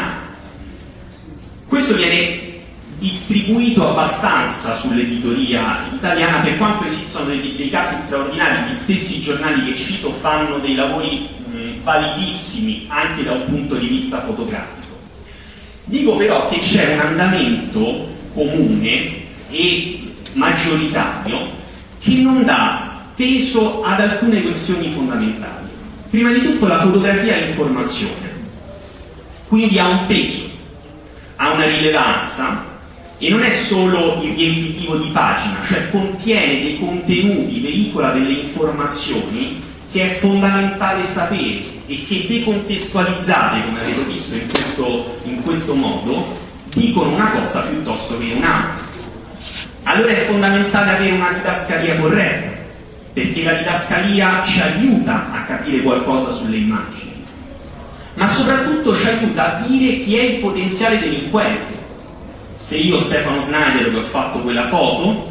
Questo viene distribuito abbastanza sull'editoria italiana, per quanto esistono dei, dei casi straordinari. Gli stessi giornali che cito fanno dei lavori mh, validissimi anche da un punto di vista fotografico. Dico però che c'è un andamento comune e maggioritario che non dà peso ad alcune questioni fondamentali. Prima di tutto la fotografia è informazione, quindi ha un peso, ha una rilevanza, e non è solo il riempitivo di pagina, cioè contiene dei contenuti, veicola delle informazioni che è fondamentale sapere e che decontestualizzate, come avete visto in questo, in questo modo, dicono una cosa piuttosto che un'altra. Allora è fondamentale avere una didascalia corretta, perché la didascalia ci aiuta a capire qualcosa sulle immagini, ma soprattutto ci aiuta a dire chi è il potenziale delinquente. Se io Stefano Snyder che ho fatto quella foto,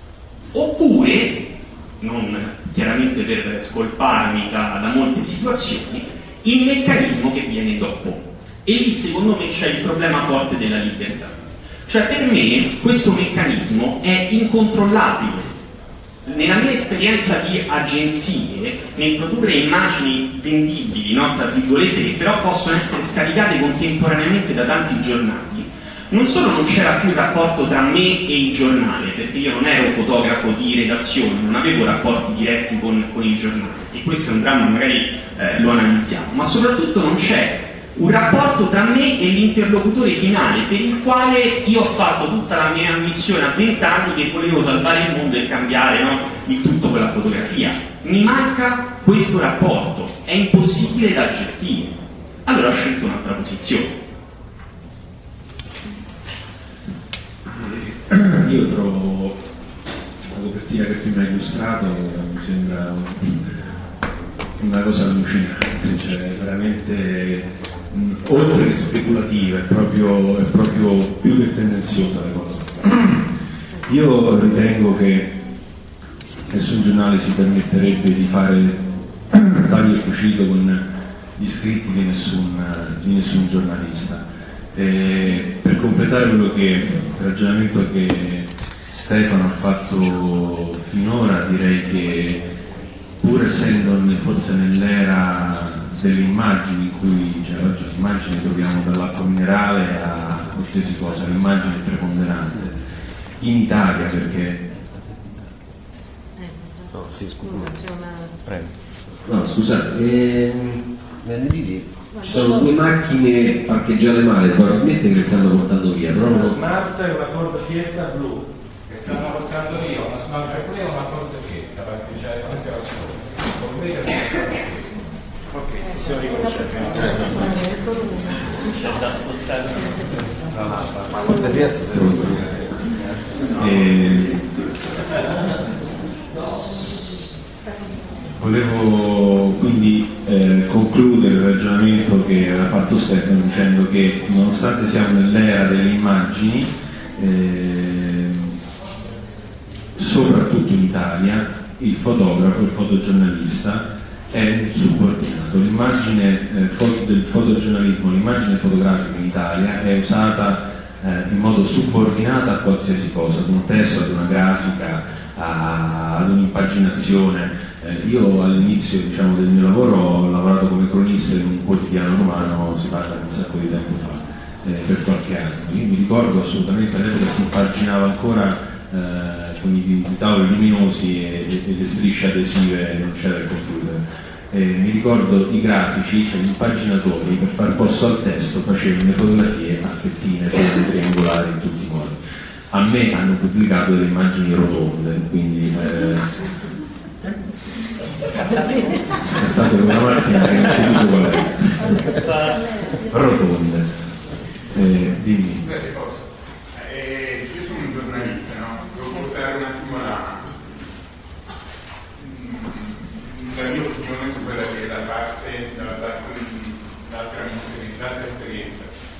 oppure, non chiaramente per scolparmi da, da molte situazioni, il meccanismo che viene dopo. E lì secondo me c'è il problema forte della libertà. Cioè per me questo meccanismo è incontrollabile. Nella mia esperienza di agenzie, nel produrre immagini vendibili, no, tra virgolette, che però possono essere scaricate contemporaneamente da tanti giornali, non solo non c'era più il rapporto tra me e il giornale, perché io non ero fotografo di redazione, non avevo rapporti diretti con, con il giornale, e questo è un dramma, magari eh, lo analizziamo, ma soprattutto non c'è un rapporto tra me e l'interlocutore finale, per il quale io ho fatto tutta la mia missione a vent'anni che volevo salvare il mondo e cambiare, no, il tutto con la fotografia. Mi manca questo rapporto, è impossibile da gestire. Allora ho scelto un'altra posizione. Io trovo la copertina che prima hai illustrato, mi sembra una cosa allucinante, cioè veramente mh, oltre che speculativa, è proprio, è proprio più che tendenziosa la cosa. Io ritengo che nessun giornale si permetterebbe di fare taglio e cucito con gli scritti di nessun, di nessun giornalista. E per completare quello che il ragionamento che Stefano ha fatto finora, direi che pur essendo forse nell'era delle immagini in cui, cioè oggi l'immagine troviamo dall'acqua minerale a qualsiasi cosa, l'immagine è preponderante in Italia, perché No, sì, scusa. c'è una... Prego. No, scusate, ehm, nel D D ci sono due macchine parcheggiate male, probabilmente che le stanno portando via, però Una non... Smart e una Ford Fiesta blu che stanno portando via, una Smart blu e una Ford Fiesta parcheggiate anche la scuola. Con me che ok, possiamo riconoscere. C'è da spostare. Ma quante pièce e Volevo quindi eh, concludere il ragionamento che aveva fatto Stefano dicendo che nonostante siamo nell'era delle immagini, eh, soprattutto in Italia, il fotografo, il fotogiornalista è un subordinato. L'immagine eh, foto, del fotogiornalismo, l'immagine fotografica in Italia è usata eh, in modo subordinato a qualsiasi cosa, ad un testo, ad una grafica, a, ad un'impaginazione. Eh, io all'inizio, diciamo, del mio lavoro ho lavorato come cronista in un quotidiano romano, si parla di un sacco di tempo fa, eh, per qualche anno. Io mi ricordo assolutamente all'epoca si impaginava ancora eh, con i, i tavoli luminosi e, e le strisce adesive, non c'era il computer. Eh, mi ricordo i grafici, cioè gli impaginatori, per far posto al testo facevano le fotografie a fettine, triangolari in tutti i modi. A me hanno pubblicato delle immagini rotonde, quindi eh, scattate con una macchina che non c'è tutto qual è. Rotonde. Eh, dimmi. Eh, io sono un giornalista, no? Devo portare un attimo la, la mia opinione su quella che è la parte dall'altra esperienza.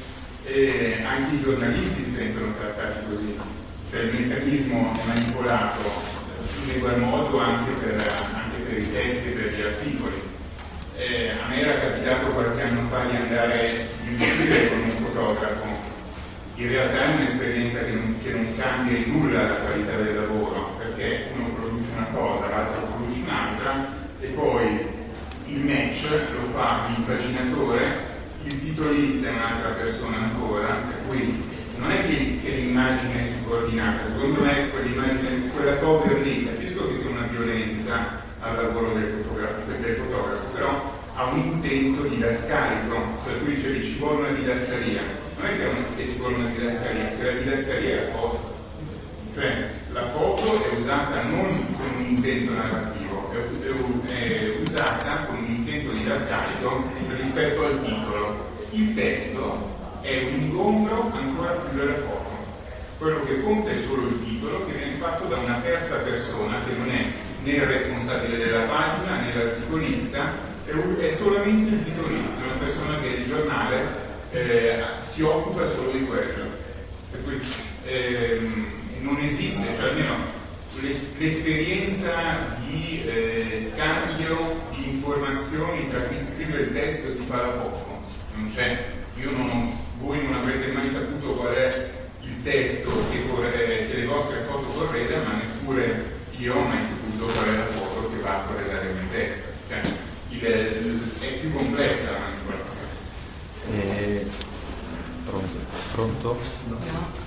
E anche i giornalisti si sentono trattati così, cioè il meccanismo è manipolato in egual modo anche per, anche per i testi e per gli articoli. Eh, a me era capitato qualche anno fa di andare in uscire con un fotografo. In realtà è un'esperienza che non, che non cambia in nulla la qualità del lavoro, perché uno produce una cosa, l'altro produce un'altra, e poi il match lo fa l'impaginatore, il titolista è un'altra persona ancora, per cui non è che, che l'immagine è subordinata, secondo me quell'immagine, quella cover lì, capisco che sia una violenza al lavoro del fotografo, del fotografo, però ha un intento didascalico, per cui dicevi ci vuole una didascalia, non è che, un, che ci vuole una didascalia, che la didascalia è la foto, cioè la foto è usata non con un intento narrativo, è, è, è usata con un intento didascalico rispetto al titolo. Il testo è un ingombro ancora più della foto. Quello che conta è solo il titolo, che viene fatto da una terza persona che non è né il responsabile della pagina né l'articolista, è, è solamente il titolista, una persona che il giornale eh, si occupa solo di quello. Per cui ehm, non esiste, cioè almeno l'esperienza di eh, scambio di informazioni tra chi scrive il testo e chi fa la foto non c'è. Io non, voi non avrete mai saputo qual è il testo che, corre, che le vostre foto corredano, ma neppure io ho mai saputo qual è la foto che va a corredare il mio testo. Cioè, il, il, è più complessa la manipolazione. Eh, pronto? Pronto? No.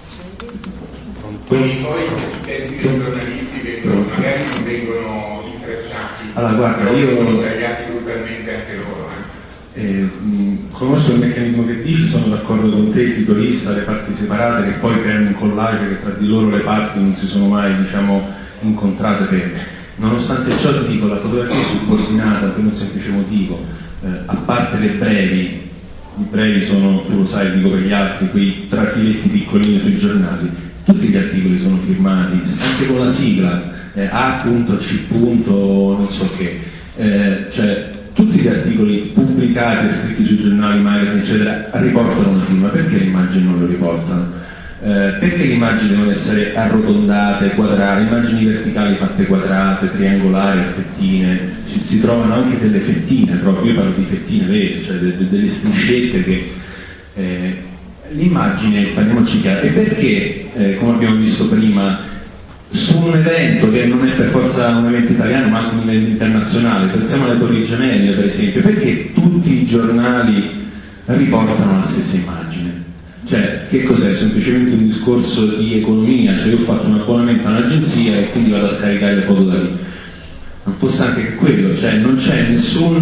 Quindi poi i testi dei giornalisti vengono, magari non vengono intrecciati, allora, guarda, però io vengono tagliati brutalmente anche loro. Eh. Eh, mh, conosco il meccanismo che dici, sono d'accordo con te, il titolista, le parti separate che poi creano un collage che tra di loro le parti non si sono mai, diciamo, incontrate bene. Nonostante ciò ti dico, la fotografia è subordinata per un semplice motivo, eh, a parte le brevi. I brevi sono, tu lo sai, dico per gli altri, quei trafiletti piccolini sui giornali. Tutti gli articoli sono firmati, anche con la sigla, eh, A C non so che. Eh, cioè, tutti gli articoli pubblicati, scritti sui giornali, magazine, eccetera, riportano una firma. Perché le immagini non lo riportano? Eh, perché le immagini devono essere arrotondate, quadrate, immagini verticali fatte quadrate, triangolari, a fettine, si, si trovano anche delle fettine proprio, io parlo di fettine vere, cioè de, de, delle striscette che eh, l'immagine, parliamoci chiaro, e perché, eh, come abbiamo visto prima, su un evento che non è per forza un evento italiano ma anche un evento internazionale, pensiamo alle Torri Gemelle per esempio, perché tutti i giornali riportano la stessa immagine? Cioè, che cos'è? Semplicemente un discorso di economia, cioè io ho fatto un abbonamento a un'agenzia e quindi vado a scaricare le foto da lì. Non fosse anche quello, cioè non c'è nessun...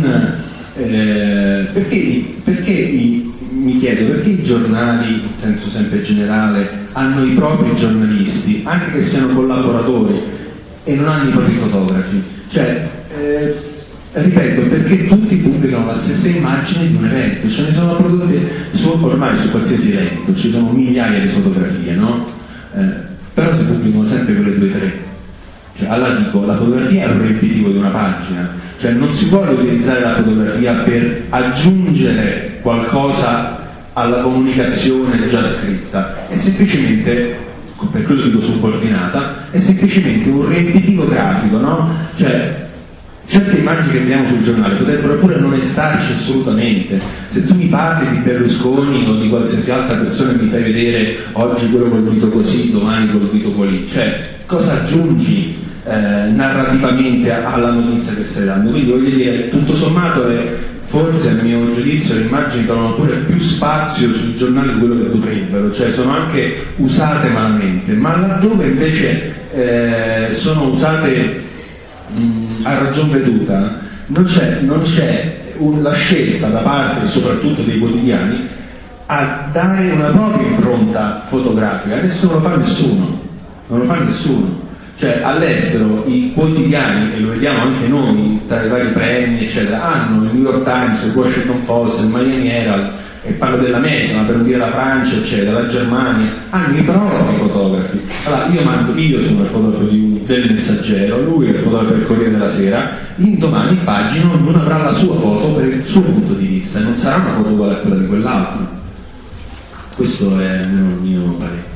Eh, perché, perché i, mi chiedo, perché i giornali, in senso sempre generale, hanno i propri giornalisti, anche che siano collaboratori, e non hanno i propri fotografi? Cioè, eh, ripeto, perché tutti pubblicano la stessa immagine di un evento, ce ne sono prodotte su, ormai su qualsiasi evento, ci sono migliaia di fotografie, no? Eh, però si pubblicano sempre quelle due o tre. Cioè, allora dico, la fotografia è un riempitivo di una pagina, cioè non si vuole utilizzare la fotografia per aggiungere qualcosa alla comunicazione già scritta, è semplicemente, per quello dico subordinata, è semplicemente un riempitivo grafico, no? Cioè, certe immagini che vediamo sul giornale potrebbero pure non starci assolutamente. Se tu mi parli di Berlusconi o di qualsiasi altra persona e mi fai vedere oggi quello col dito così, domani col dito così, cioè cosa aggiungi eh, narrativamente alla notizia che stai dando? Quindi voglio dire, tutto sommato è, forse a mio giudizio le immagini trovano pure più spazio sui giornali di quello che dovrebbero, cioè sono anche usate malamente, ma laddove invece eh, sono usate a ragion veduta non c'è, non c'è un, la scelta da parte soprattutto dei quotidiani a dare una propria impronta fotografica. Adesso non lo fa nessuno, non lo fa nessuno. Cioè all'estero i quotidiani, e lo vediamo anche noi tra i vari premi eccetera, hanno il New York Times, il Washington Post, il Miami Herald, e parlo dell'America, ma per dire la Francia eccetera, la Germania, hanno i propri fotografi. Allora io mando, io sono il fotografo di, del Messaggero, lui è il fotografo del Corriere della Sera, l'indomani il pagino non avrà la sua foto per il suo punto di vista e non sarà una foto uguale a quella di quell'altro. Questo è il mio parere.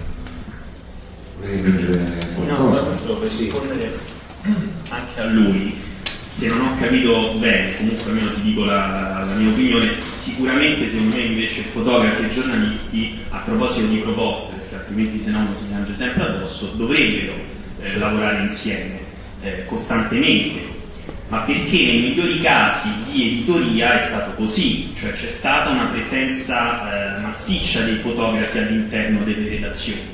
No, per rispondere anche a lui, se non ho capito bene, comunque almeno ti dico la, la mia opinione, sicuramente secondo me invece fotografi e giornalisti, a proposito di proposte, perché altrimenti se no non si piange sempre addosso, dovrebbero eh, lavorare insieme eh, costantemente, ma perché nei migliori casi di editoria è stato così, cioè c'è stata una presenza eh, massiccia dei fotografi all'interno delle redazioni.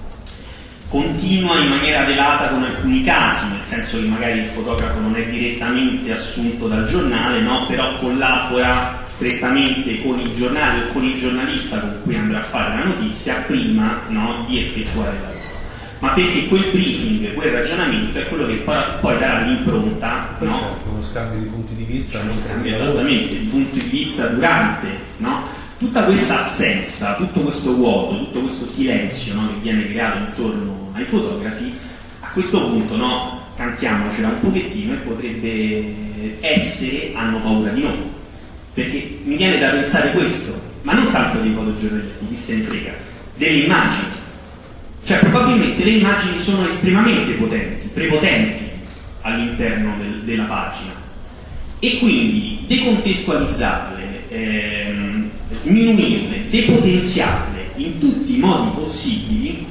Continua in maniera velata con alcuni casi, nel senso che magari il fotografo non è direttamente assunto dal giornale, no? Però collabora strettamente con il giornale o con il giornalista con cui andrà a fare la notizia prima, no? Di effettuare la lavoro. Ma perché quel briefing, quel ragionamento è quello che poi, poi darà l'impronta, no? Certo, uno scambio di punti di vista, uno scambio esattamente di punti di vista durante, no? Tutta questa assenza, tutto questo vuoto, tutto questo silenzio, no, che viene creato intorno ai fotografi, a questo punto, no, cantiamocela un pochettino e potrebbe essere hanno paura di noi. Perché mi viene da pensare questo, ma non tanto dei fotogiornalisti, chi se ne frega, delle immagini. Cioè probabilmente le immagini sono estremamente potenti, prepotenti all'interno del, della pagina. E quindi decontestualizzarle, ehm, sminuirle, depotenziarle in tutti i modi possibili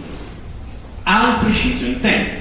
ha un preciso intento,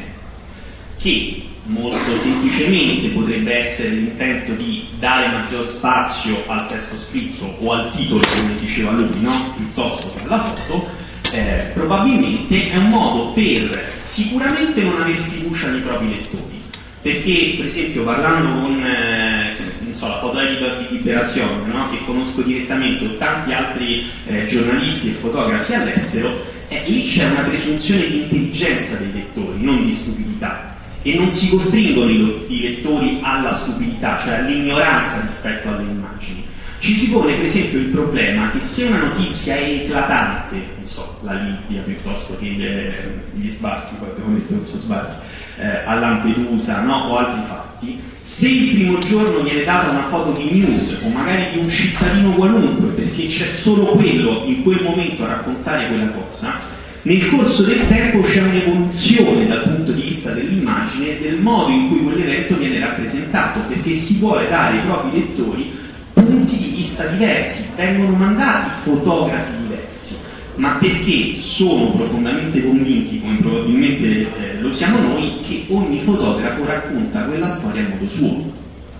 che molto semplicemente potrebbe essere l'intento di dare maggior spazio al testo scritto o al titolo, come diceva lui, no? Piuttosto che alla foto. Eh, probabilmente è un modo per sicuramente non aver fiducia nei propri lettori, perché per esempio parlando con eh, non so, la fotoeditor di Liberazione, no? Che conosco direttamente, o tanti altri eh, giornalisti e fotografi all'estero, eh, lì c'è una presunzione di intelligenza dei lettori, non di stupidità, e non si costringono i, i lettori alla stupidità, cioè all'ignoranza rispetto alle immagini. Ci si pone per esempio il problema che se una notizia è eclatante, non so, la Libia piuttosto che le, gli sbarchi, poi abbiamo detto non so sbarchi, eh, a Lampedusa, no? O altri fatti, se il primo giorno viene data una foto di news o magari di un cittadino qualunque perché c'è solo quello in quel momento a raccontare quella cosa, nel corso del tempo c'è un'evoluzione dal punto di vista dell'immagine e del modo in cui quell'evento viene rappresentato, perché si vuole dare ai propri lettori punti di vista diversi, vengono mandati fotografi diversi, ma perché sono profondamente convinti, come probabilmente eh, lo siamo noi, che ogni fotografo racconta quella storia a modo suo,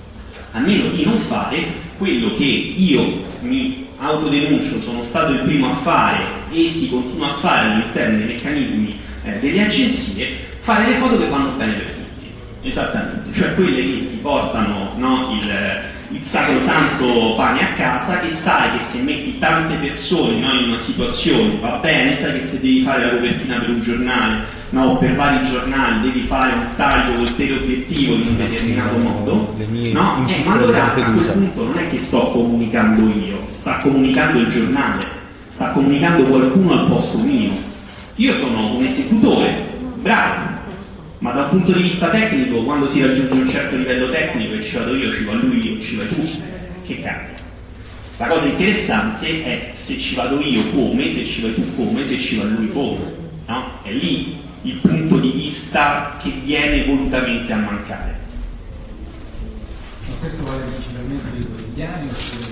a meno di non fare quello che io mi autodenuncio, sono stato il primo a fare e si continua a fare all'interno dei meccanismi eh, delle agenzie, fare le foto che vanno bene per tutti, esattamente, cioè quelle che ti portano, no, il il sacrosanto pane a casa, che sai che se metti tante persone, no, in una situazione va bene, sai che se devi fare la copertina per un giornale, no, per vari giornali devi fare un taglio col teleobiettivo in un determinato modo, no? Eh, ma allora a quel punto non è che sto comunicando io, sta comunicando il giornale, sta comunicando qualcuno al posto mio. Io sono un esecutore, bravo, ma da un punto di vista tecnico, quando si raggiunge un certo livello tecnico e ci vado io, ci va lui o ci vai tu, che cambia? La cosa interessante è se ci vado io come, se ci vai tu come, se ci va lui come, no? È lì il punto di vista che viene volutamente a mancare. Ma questo vale principalmente per i quotidiani oppure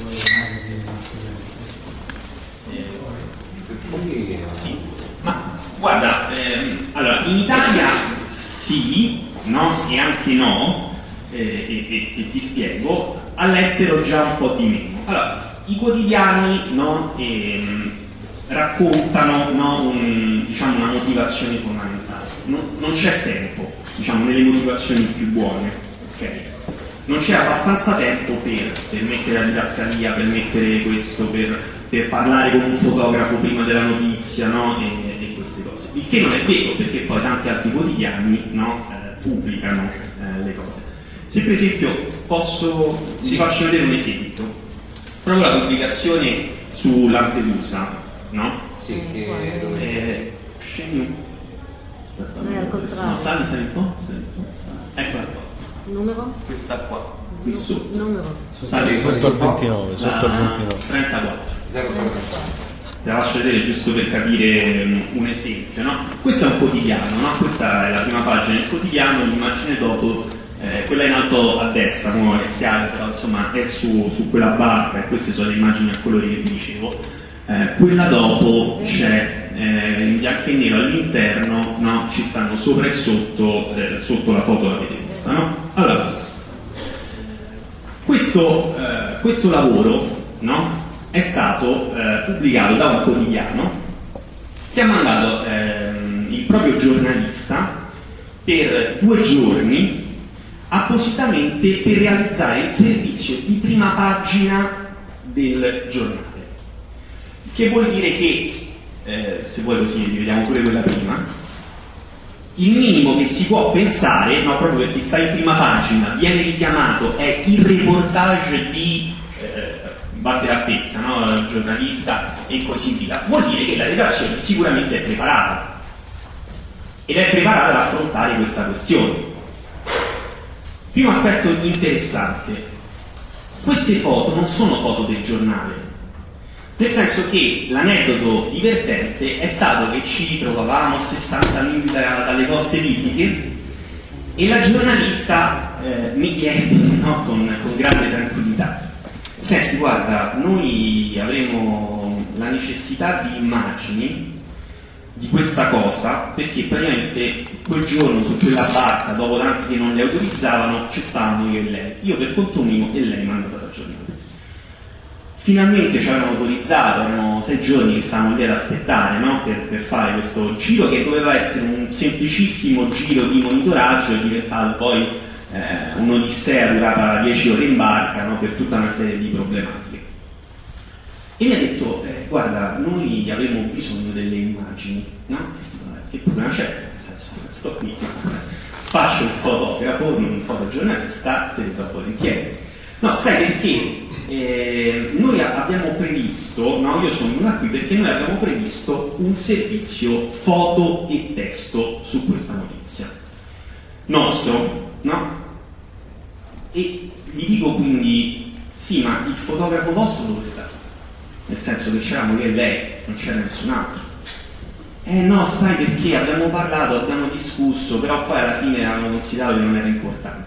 vale anche Eh, sì, ma guarda, ehm, allora in Italia sì, no, e anche no, eh, e, e, e ti spiego, all'estero già un po' di meno. Allora, i quotidiani, no, ehm, raccontano, no, un, diciamo, una motivazione fondamentale. Non, non c'è tempo, diciamo, nelle motivazioni più buone, ok? Non c'è abbastanza tempo per, per mettere la didascalia, per mettere questo, per, per parlare con un fotografo prima della notizia, no? E, e queste cose. Il che non è vero, perché poi tanti altri quotidiani, no, eh, pubblicano eh, le cose. Se per esempio posso, vi faccio vedere un esempio, proprio la pubblicazione su Lampedusa, no? Sì, che eh, scendi. Aspetta, no, è al contrario. No, sali, sali un po', sali un po'. Eccola qua. Numero? Questa qua, qui sotto. Numero. Sali Sotto il ventinove, sotto il ventinove. trentaquattro. Te la faccio vedere giusto per capire um, un esempio, no? Questo è un quotidiano, no? Questa è la prima pagina del quotidiano, l'immagine dopo, eh, quella in alto a destra, no? È chiaro, però insomma è su, su quella barca, e queste sono le immagini a colori che vi dicevo. Eh, quella dopo c'è eh, in bianco e nero all'interno, no? Ci stanno sopra e sotto, eh, sotto la foto l'avete vista, no? Allora, questo, eh, questo lavoro, no? È stato eh, pubblicato da un quotidiano che ha mandato ehm, il proprio giornalista per due giorni appositamente per realizzare il servizio di prima pagina del giornale. Che vuol dire che, eh, se vuoi così rivediamo pure quella prima, il minimo che si può pensare, no, proprio perché sta in prima pagina, viene richiamato, è il reportage di eh, Battere a Pesca, no, il giornalista e così via, vuol dire che la redazione sicuramente è preparata ed è preparata ad affrontare questa questione. Primo aspetto interessante: queste foto non sono foto del giornale, nel senso che l'aneddoto divertente è stato che ci trovavamo a sessanta miglia dalle coste libiche e la giornalista eh, mi chiede, no, con, con grande tranquillità: senti, guarda, noi avremo la necessità di immagini di questa cosa perché praticamente quel giorno su quella barca, dopo tanti che non le autorizzavano, ci stavamo io e lei, io per conto mio e lei mandata dal giornale. Finalmente ci avevano autorizzato, erano sei giorni che stavamo lì ad aspettare, no? per, per fare questo giro che doveva essere un semplicissimo giro di monitoraggio, è diventato poi eh, un'odissea durata dieci ore in barca, no? Per tutta una serie di problematiche. E mi ha detto, eh, guarda, noi avremo bisogno delle immagini, no? Che problema c'è? Nel senso, sto qui, faccio il fotografo, non un fotogiornalista, te le do volentieri. No, sai perché? Eh, noi abbiamo previsto, no, io sono venuta qui perché noi abbiamo previsto un servizio foto e testo su questa notizia nostro, no? E gli dico quindi, sì, ma il fotografo vostro dove sta? Nel senso che c'eravamo io e lei, non c'era nessun altro. Eh no, sai perché? Abbiamo parlato, abbiamo discusso, però poi alla fine avevamo considerato che non era importante.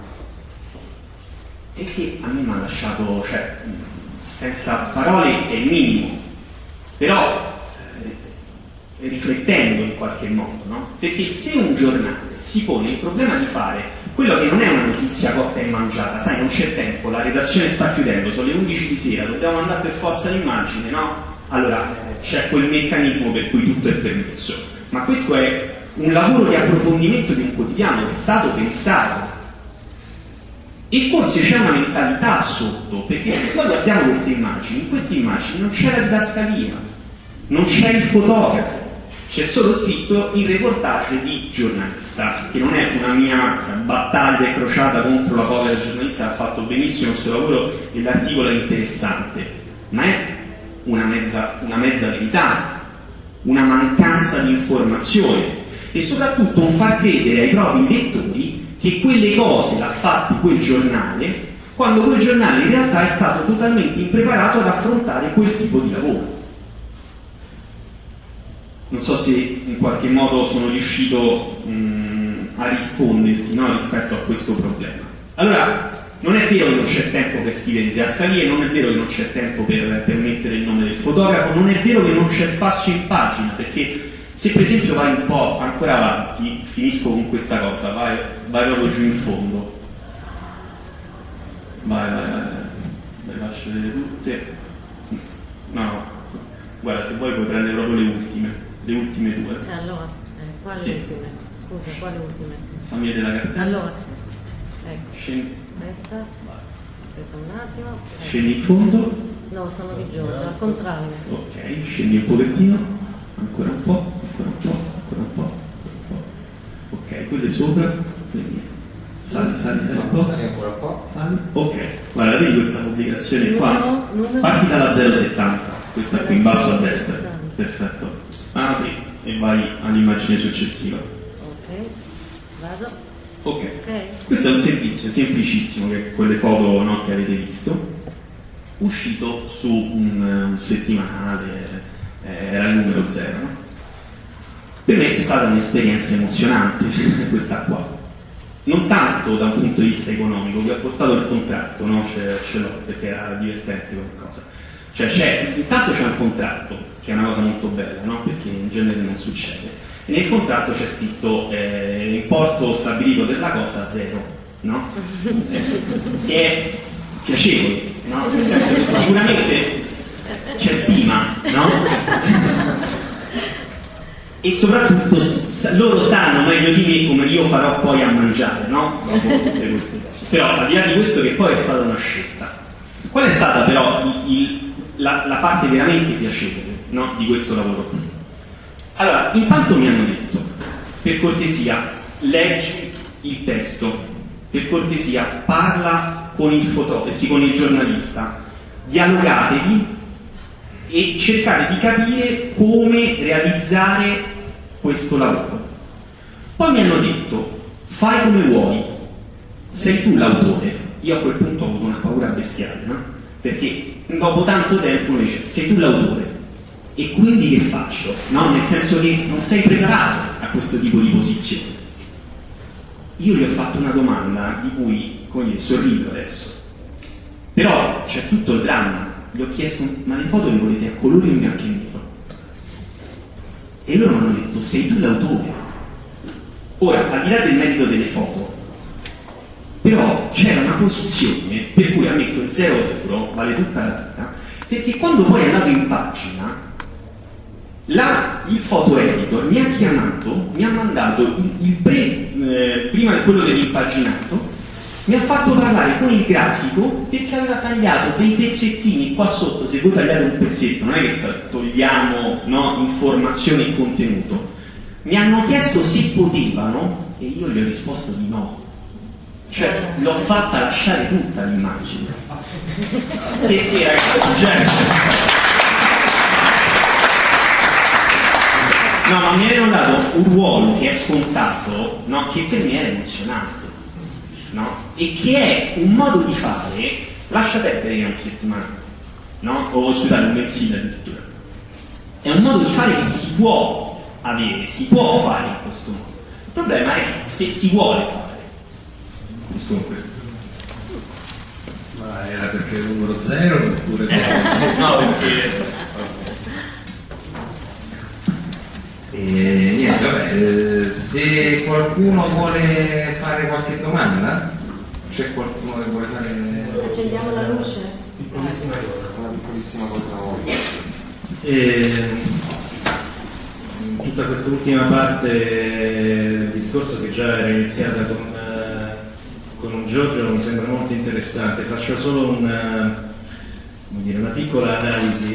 E che a me mi ha lasciato, cioè, senza parole è il minimo, però eh, riflettendo in qualche modo, no? Perché se un giornale si pone il problema di fare quello che non è una notizia cotta e mangiata, sai, non c'è tempo, la redazione sta chiudendo, sono le undici di sera, dobbiamo andare per forza all'immagine, no? Allora eh, c'è quel meccanismo per cui tutto è permesso, ma questo è un lavoro di approfondimento di un quotidiano che è stato pensato. E forse c'è una mentalità sotto, perché se noi guardiamo queste immagini, in queste immagini non c'è la didascalia, non c'è il fotografo, c'è solo scritto il reportage di giornalista, che non è una mia battaglia crociata contro la povera giornalista, ha fatto benissimo il suo lavoro e l'articolo è interessante, ma è una mezza, una mezza verità, una mancanza di informazione. e soprattutto un far credere ai propri lettori che quelle cose l'ha fatte quel giornale, quando quel giornale in realtà è stato totalmente impreparato ad affrontare quel tipo di lavoro. Non so se in qualche modo sono riuscito mh, a risponderti, no, rispetto a questo problema. Allora, non è vero che non c'è tempo per scrivere didascalie, non è vero che non c'è tempo per, per mettere il nome del fotografo, non è vero che non c'è spazio in pagina, perché se per esempio vai un po' ancora avanti, finisco con questa cosa, vai, vai proprio giù in fondo, vai, vai, vai, le faccio vedere tutte, no, no, guarda, se vuoi puoi prendere proprio le ultime, le ultime due. Eh, allora, eh, quali sì. ultime? Scusa, quali ultime? Fammi vedere la cartella. Allora, aspetta. Ecco. Scendi. Aspetta, aspetta un attimo. Ecco. Scendi in fondo. No, sono di Giorgio, al contrario. Ok, scendi un pochettino, ancora un po', ancora un po', ancora un po', ancora un po'. Ok, quelle sopra, quindi sali, sali, sali un po'. Sali ancora un po'. Sali. Ok, guarda, vedi questa pubblicazione qua? Numero, numero. Parti dalla zero settanta, questa qui in basso a destra. Perfetto. Apri e vai all'immagine successiva. Ok, vado. Ok, Ok. questo è un servizio semplicissimo, che quelle foto, no, che avete visto, uscito su un, un settimanale, eh, era il numero zero. No? Per me è stata un'esperienza emozionante questa qua, non tanto da un punto di vista economico, vi ho portato il contratto, no? ce, ce l'ho perché era divertente come cosa. Cioè c'è, intanto c'è un contratto, che è una cosa molto bella, no? Perché in genere non succede. E nel contratto c'è scritto eh, l'importo stabilito per la cosa zero, no? Che è piacevole, no? Nel senso che sicuramente c'è stima, no? E soprattutto s- loro sanno meglio di me come io farò poi a mangiare, no? Dopo tutte queste cose. Però al di là di questo, che poi è stata una scelta. Qual è stata però il, il, la, la parte veramente piacevole, no? Di questo lavoro qui? Allora, intanto mi hanno detto, per cortesia, leggi il testo, per cortesia, parla con il fotografo, sì, con il giornalista, dialogatevi e cercate di capire come realizzare questo lavoro. Poi mi hanno detto, fai come vuoi, sei tu l'autore. Io a quel punto ho avuto una paura bestiale, no? Perché dopo tanto tempo uno dice, sei tu l'autore. E quindi che faccio? No? Nel senso che non sei preparato a questo tipo di posizione. Io gli ho fatto una domanda di cui, come dire, sorrido adesso. Però c'è tutto il dramma. Gli ho chiesto, ma le foto le volete a colore o in bianco e nero? E loro mi hanno detto, sei tu l'autore. Ora, al di là del merito delle foto, però c'era una posizione per cui a me quel zero euro vale tutta la vita, perché quando poi è andato in pagina, là il photo editor mi ha chiamato, mi ha mandato il, il pre, eh, prima di quello dell'impaginato, mi ha fatto parlare con il grafico perché aveva tagliato dei pezzettini qua sotto. Se voi tagliate un pezzetto non è che togliamo, no, informazione e contenuto. Mi hanno chiesto se potevano e io gli ho risposto di no. Cioè l'ho fatta lasciare tutta l'immagine. Perché ragazzi, cioè... no, ma mi hanno dato un ruolo che è scontato, no, che per me era emozionante. No? E che è un modo di fare, lascia perdere che è un settimanale, no? O scusate, un mensile addirittura. È un modo di fare che si può avere, si può fare in questo modo. Il problema è che se si vuole fare, questo con questo. Ma era perché il numero zero oppure eh, no, perché E niente, vabbè, eh, se qualcuno vuole fare qualche domanda, c'è qualcuno che vuole fare... Accendiamo la luce. Piccolissima cosa, una piccolissima cosa nuova. E, tutta quest'ultima parte del discorso che già era iniziata con, eh, con un Giorgio mi sembra molto interessante. Faccio solo una, come dire, una piccola analisi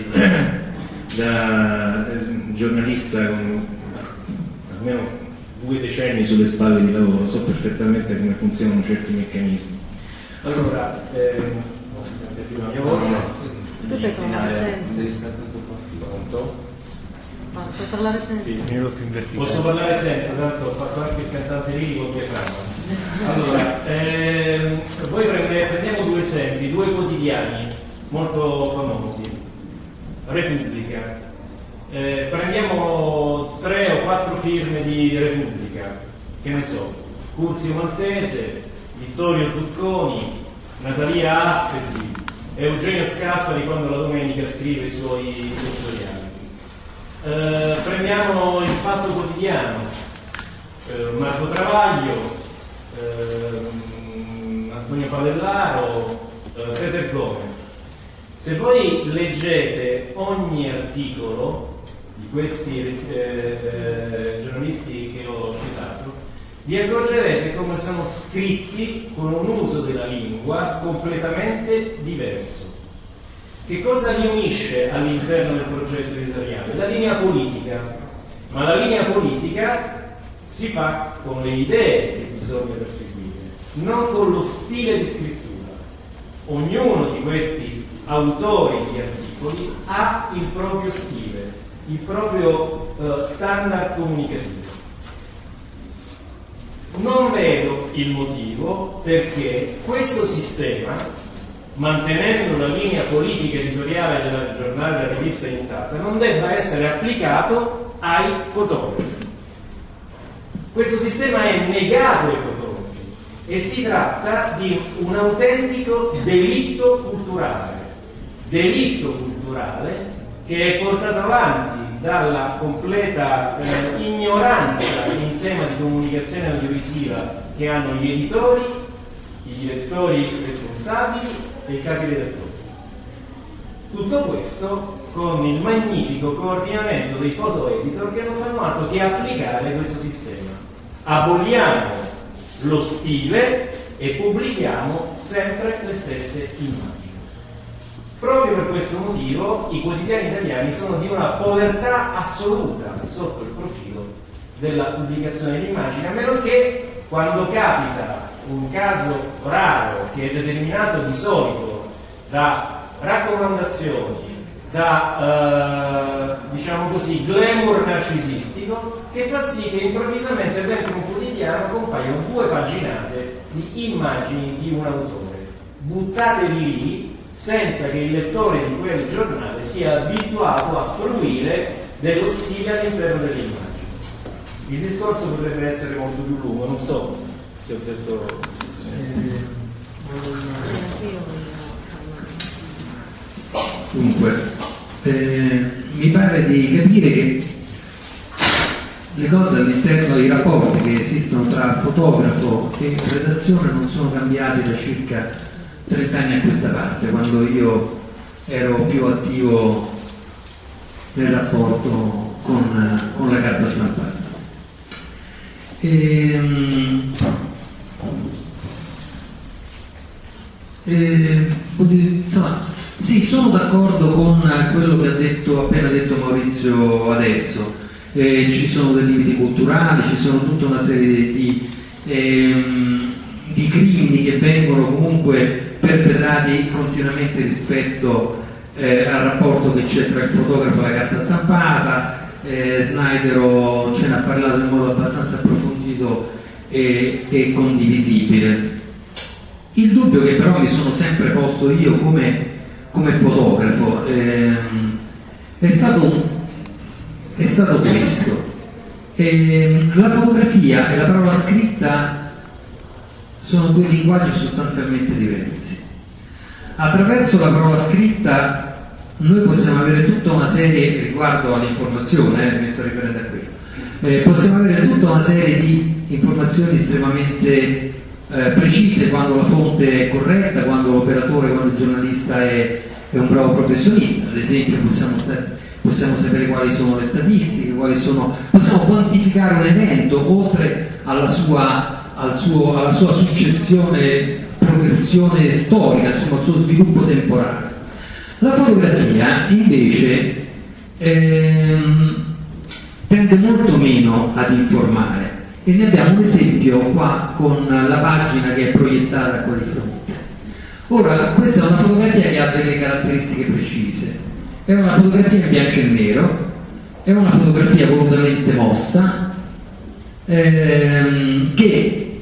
da eh, giornalista con almeno due decenni sulle spalle di lavoro, so perfettamente come funzionano certi meccanismi. Allora, ehm, prima mia voce, Tu per come senso? Devi stare tutto pronto. Puoi parlare senza. Sì, minuto più in verticale. Posso parlare senza, tanto ho fatto anche il cantante lirico diaframma. Allora, ehm, voi prende, prendiamo due esempi, due quotidiani molto famosi. Repubblica. Eh, prendiamo tre o quattro firme di Repubblica, che ne so, Curzio Maltese, Vittorio Zucconi, Natalia Aspesi, Eugenio Scaffari quando la domenica scrive i suoi editoriali. Eh, prendiamo il Fatto Quotidiano, eh, Marco Travaglio, eh, Antonio Padellaro, eh, Peter Gomez. Se voi leggete ogni articolo di questi eh, eh, giornalisti che ho citato, vi accorgerete come sono scritti con un uso della lingua completamente diverso. Che cosa li unisce all'interno del progetto editoriale? La linea politica, ma la linea politica si fa con le idee che bisogna perseguire, non con lo stile di scrittura. Ognuno di questi autori di articoli ha il proprio stile, il proprio uh, standard comunicativo. Non vedo il motivo perché questo sistema, mantenendo la linea politica editoriale del giornale della rivista intatta, non debba essere applicato ai fotografi. Questo sistema è negato ai fotografi e si tratta di un autentico delitto culturale, delitto culturale che è portato avanti dalla completa eh, ignoranza in tema di comunicazione audiovisiva che hanno gli editori, i direttori responsabili e i capi redattori. Tutto questo con il magnifico coordinamento dei foto editor che non fanno altro che applicare questo sistema. Aboliamo lo stile e pubblichiamo sempre le stesse immagini. Proprio per questo motivo i quotidiani italiani sono di una povertà assoluta sotto il profilo della pubblicazione di immagini, a meno che quando capita un caso raro che è determinato di solito da raccomandazioni, da eh, diciamo così glamour narcisistico, che fa sì che improvvisamente dentro un quotidiano compaiono due paginate di immagini di un autore, buttate lì senza che il lettore di quel giornale sia abituato a fruire dello stile all'interno delle immagini. Il discorso potrebbe essere molto più lungo, non so se ho detto. Dunque, eh, mi pare di capire che le cose all'interno dei rapporti che esistono tra fotografo e redazione non sono cambiate da circa trenta anni a questa parte, quando io ero più attivo nel rapporto con, con la carta stampata. E, e, insomma, sì, sono d'accordo con quello che ha detto, appena detto Maurizio adesso. Eh, ci sono dei limiti culturali, ci sono tutta una serie di, di, ehm, di crimini che vengono comunque perpetrati continuamente rispetto eh, al rapporto che c'è tra il fotografo e la carta stampata. eh, Snydero ce ne ha parlato in modo abbastanza approfondito e, e condivisibile. Il dubbio che però mi sono sempre posto io come, come fotografo ehm, è stato è stato questo. ehm, la fotografia e la parola scritta sono due linguaggi sostanzialmente diversi. Attraverso la parola scritta noi possiamo avere tutta una serie, riguardo all'informazione, eh, mi sto riferendo a quello, eh, possiamo avere tutta una serie di informazioni estremamente eh, precise quando la fonte è corretta, quando l'operatore, quando il giornalista è, è un bravo professionista. Ad esempio possiamo, possiamo sapere quali sono le statistiche, quali sono, possiamo quantificare un evento oltre alla sua Al suo, alla sua successione, progressione storica, insomma al suo sviluppo temporale. La fotografia invece ehm, tende molto meno ad informare, e ne abbiamo un esempio qua con la pagina che è proiettata qua di fronte. Ora, questa è una fotografia che ha delle caratteristiche precise, è una fotografia in bianco e nero è una fotografia volutamente mossa ehm, che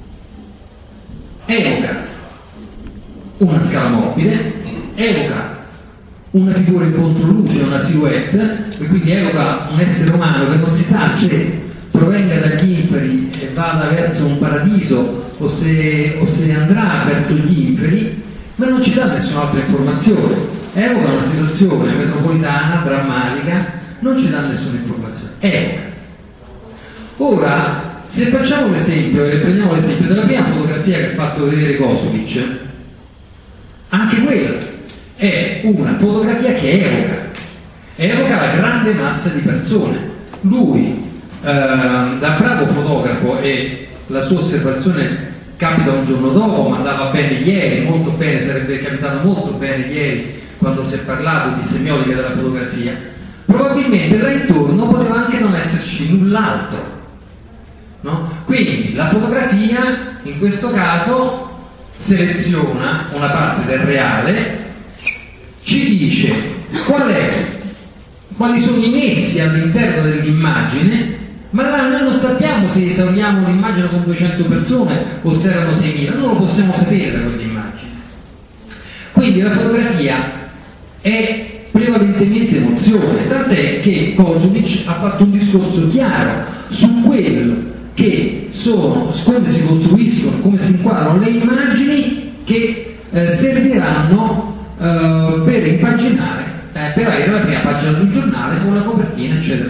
evoca una scala mobile, evoca una figura in controluce, una silhouette, e quindi evoca un essere umano che non si sa se provenga dagli inferi e vada verso un paradiso o se, o se andrà verso gli inferi, ma non ci dà nessun'altra informazione. Evoca una situazione metropolitana, drammatica, non ci dà nessuna informazione. Evoca. Ora, se facciamo l'esempio, e prendiamo l'esempio della prima fotografia che ha fatto vedere Kosovic, anche quella è una fotografia che evoca, evoca la grande massa di persone. Lui, eh, da bravo fotografo, e la sua osservazione capita un giorno dopo, ma andava bene ieri, molto bene, sarebbe capitato molto bene ieri quando si è parlato di semiotica della fotografia, probabilmente là intorno poteva anche non esserci null'altro, no? Quindi la fotografia in questo caso seleziona una parte del reale, ci dice qual è, quali sono i nessi all'interno dell'immagine, ma là noi non sappiamo se esauriamo un'immagine con duecento persone o se erano seimila, non lo possiamo sapere da quell'immagine. Quindi la fotografia è prevalentemente emozione, tant'è che Kosovic ha fatto un discorso chiaro su quello che sono, come si costruiscono, come si inquadrano le immagini che eh, serviranno Uh, per impaginare, eh, per avere la prima pagina di un giornale con la copertina, eccetera,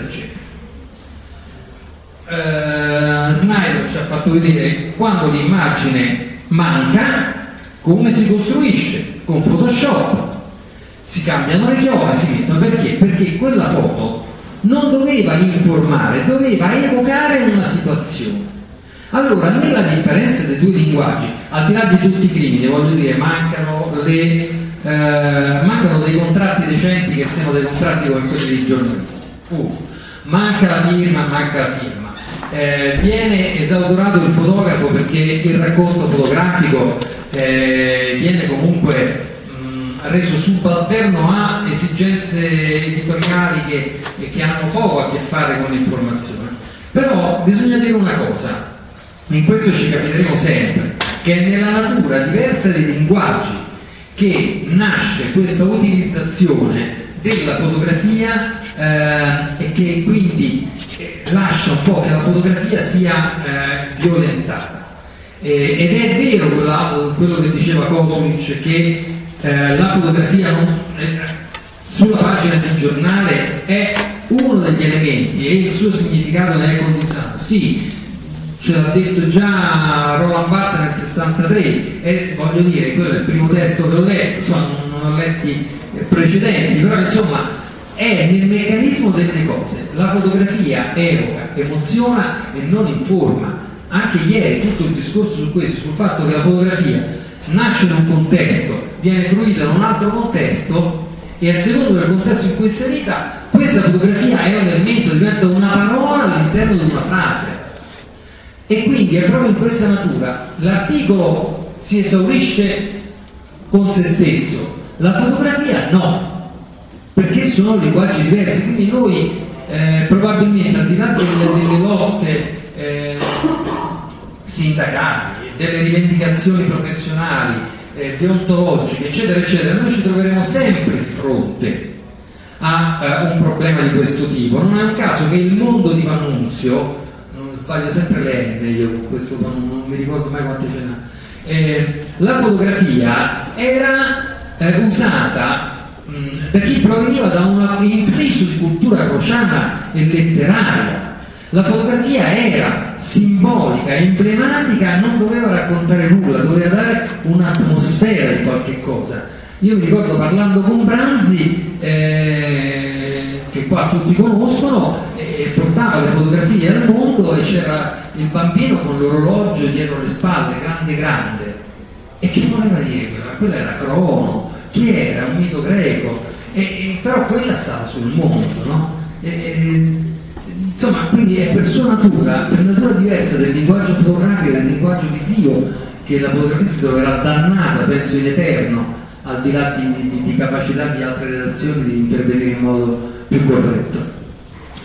eccetera. Uh, Snyder ci ha fatto vedere quando l'immagine manca, come si costruisce con Photoshop. Si cambiano le chiavi, si mettono, perché? Perché quella foto non doveva informare, doveva evocare una situazione. Allora, nella differenza dei due linguaggi, al di là di tutti i crimini, voglio dire, mancano le Eh, mancano dei contratti decenti che siano dei contratti come quelli dei giornalisti. Uh, manca la firma, manca la firma. Eh, viene esautorato il fotografo perché il racconto fotografico eh, viene comunque mh, reso subalterno a esigenze editoriali che, che hanno poco a che fare con l'informazione. Però bisogna dire una cosa, in questo ci capiremo sempre, che è nella natura diversa dei linguaggi che nasce questa utilizzazione della fotografia eh, e che quindi eh, lascia un po' che la fotografia sia eh, violentata. Eh, ed è vero quello, quello che diceva Kosovic, che eh, la fotografia non, eh, sulla pagina del giornale è uno degli elementi e il suo significato ne è condizionato. Sì, ce l'ha detto già Roland Barthes nel sessantatré, e voglio dire, quello è il primo testo che ho letto, insomma, non, non ho letti precedenti, però insomma è nel meccanismo delle cose. La fotografia evoca, emoziona e non informa. Anche ieri tutto il discorso su questo, sul fatto che la fotografia nasce in un contesto, viene fruita in un altro contesto, e a seconda del contesto in cui è inserita, questa fotografia è un elemento, diventa una parola all'interno di una frase. E quindi è proprio in questa natura. L'articolo si esaurisce con se stesso, la fotografia no, perché sono linguaggi diversi. Quindi noi eh, probabilmente, al di là delle, delle lotte eh, sindacali, delle rivendicazioni professionali, eh, deontologiche, eccetera, eccetera, noi ci troveremo sempre di fronte a eh, un problema di questo tipo. Non è un caso che il mondo di Vannunzio, sbaglio sempre lei, io con questo non, non mi ricordo mai quante ce n'ha, eh, la fotografia era eh, usata mh, per chi proveniva da un intriso di cultura crociana e letteraria. La fotografia era simbolica, emblematica, non doveva raccontare nulla, doveva dare un'atmosfera di qualche cosa. Io mi ricordo, parlando con Branzi, eh, che qua tutti conoscono, e portava le fotografie al mondo, e c'era il bambino con l'orologio dietro le spalle, grande grande. E che voleva dire quella? Quella era Crono, chi era? Un mito greco. E, e, però quella stava sul mondo, no? E, e, insomma, quindi è per sua natura, per natura diversa del linguaggio fotografico e del linguaggio visivo, che la fotografia si troverà dannata, penso in eterno, al di là di, di, di capacità di altre redazioni di intervenire in modo più corretto.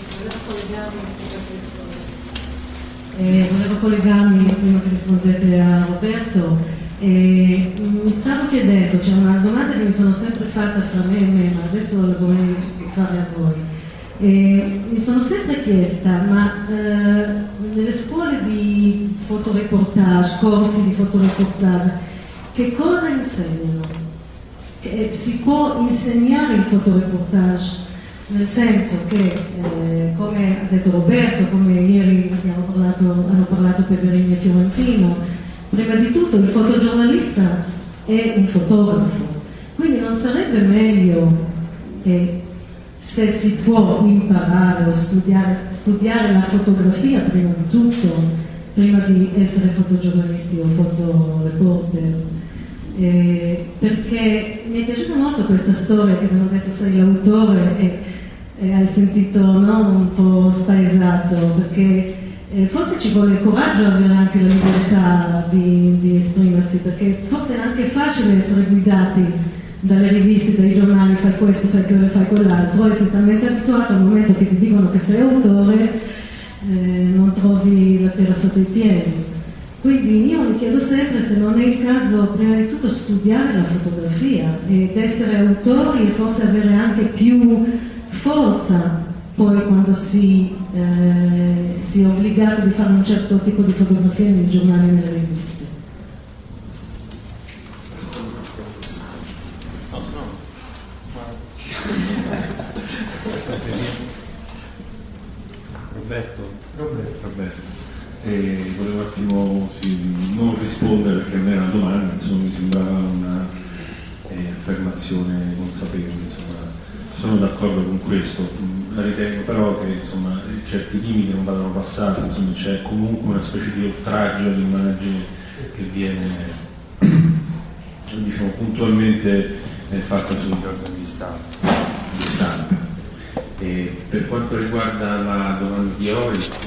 Eh, volevo collegarmi prima che rispondete a Roberto. Eh, mi stavo chiedendo, c'è una domanda che mi sono sempre fatta fra me e me, ma adesso la vorrei fare a voi. Eh, mi sono sempre chiesta, ma eh, nelle scuole di fotoreportage, corsi di fotoreportage, che cosa insegnano? Che si può insegnare il fotoreportage? Nel senso che, eh, come ha detto Roberto, come ieri abbiamo parlato, hanno parlato Peverini e Fiorentino, prima di tutto il fotogiornalista è un fotografo, quindi non sarebbe meglio, eh, se si può imparare o studiare, studiare la fotografia prima di tutto, prima di essere fotogiornalisti o fotoreporter? Eh, perché mi è piaciuta molto questa storia che abbiamo detto sei l'autore e, e hai sentito, no, un po' spaesato, perché eh, forse ci vuole coraggio avere anche la libertà di, di esprimersi, perché forse è anche facile essere guidati dalle riviste, dai giornali, fai questo, fai quello, fai quell'altro, e sei talmente abituato al momento che ti dicono che sei autore, eh, non trovi la terra sotto i piedi. Quindi io mi chiedo sempre se non è il caso prima di tutto studiare la fotografia ed essere autori e forse avere anche più forza poi quando si, eh, si è obbligato di fare un certo tipo di fotografia nei giornali e nelle riviste. Roberto? Roberto. Roberto. E volevo un attimo sì, non rispondere perché non era una domanda, insomma mi sembrava una eh, affermazione consapevole, insomma sono d'accordo con questo, la ritengo però che insomma certi limiti non vadano passati, insomma c'è comunque una specie di oltraggio all'immagine che viene diciamo puntualmente eh, fatta sui organi di stampa. Di stampa. E per quanto riguarda la domanda di Orit,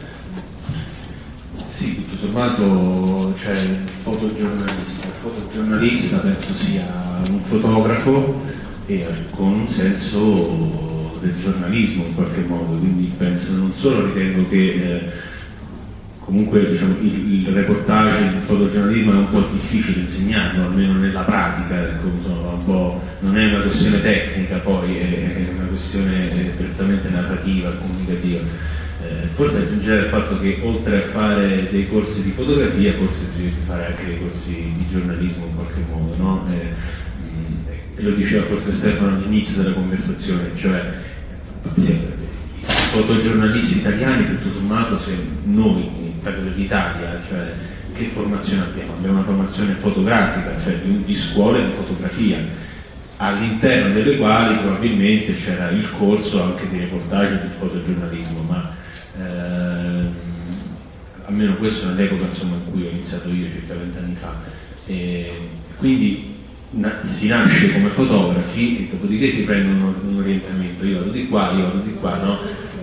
sì, tutto sommato c'è il fotogiornalista. Il fotogiornalista penso sia un fotografo e con un senso del giornalismo in qualche modo, quindi penso, non solo ritengo che eh, comunque diciamo, il, il reportage, il fotogiornalismo è un po' difficile insegnarlo, almeno nella pratica, ecco, insomma, un po', non è una questione tecnica, poi è, è una questione prettamente narrativa, comunicativa. Eh, forse aggiungere il fatto che oltre a fare dei corsi di fotografia forse bisogna fare anche dei corsi di giornalismo in qualche modo, no? Eh, mh, e lo diceva forse Stefano all'inizio della conversazione, cioè sì, i fotogiornalisti italiani tutto sommato, se noi in Fratelli d'Italia, cioè che formazione abbiamo? Abbiamo una formazione fotografica, cioè di, di scuole di fotografia, all'interno delle quali probabilmente c'era il corso anche di reportage e di fotogiornalismo, ma Eh, almeno questo nell'epoca insomma, in cui ho iniziato io circa vent'anni fa, e quindi na- si nasce come fotografi e dopodiché si prende un, un orientamento, io vado di qua, io vado di qua, no?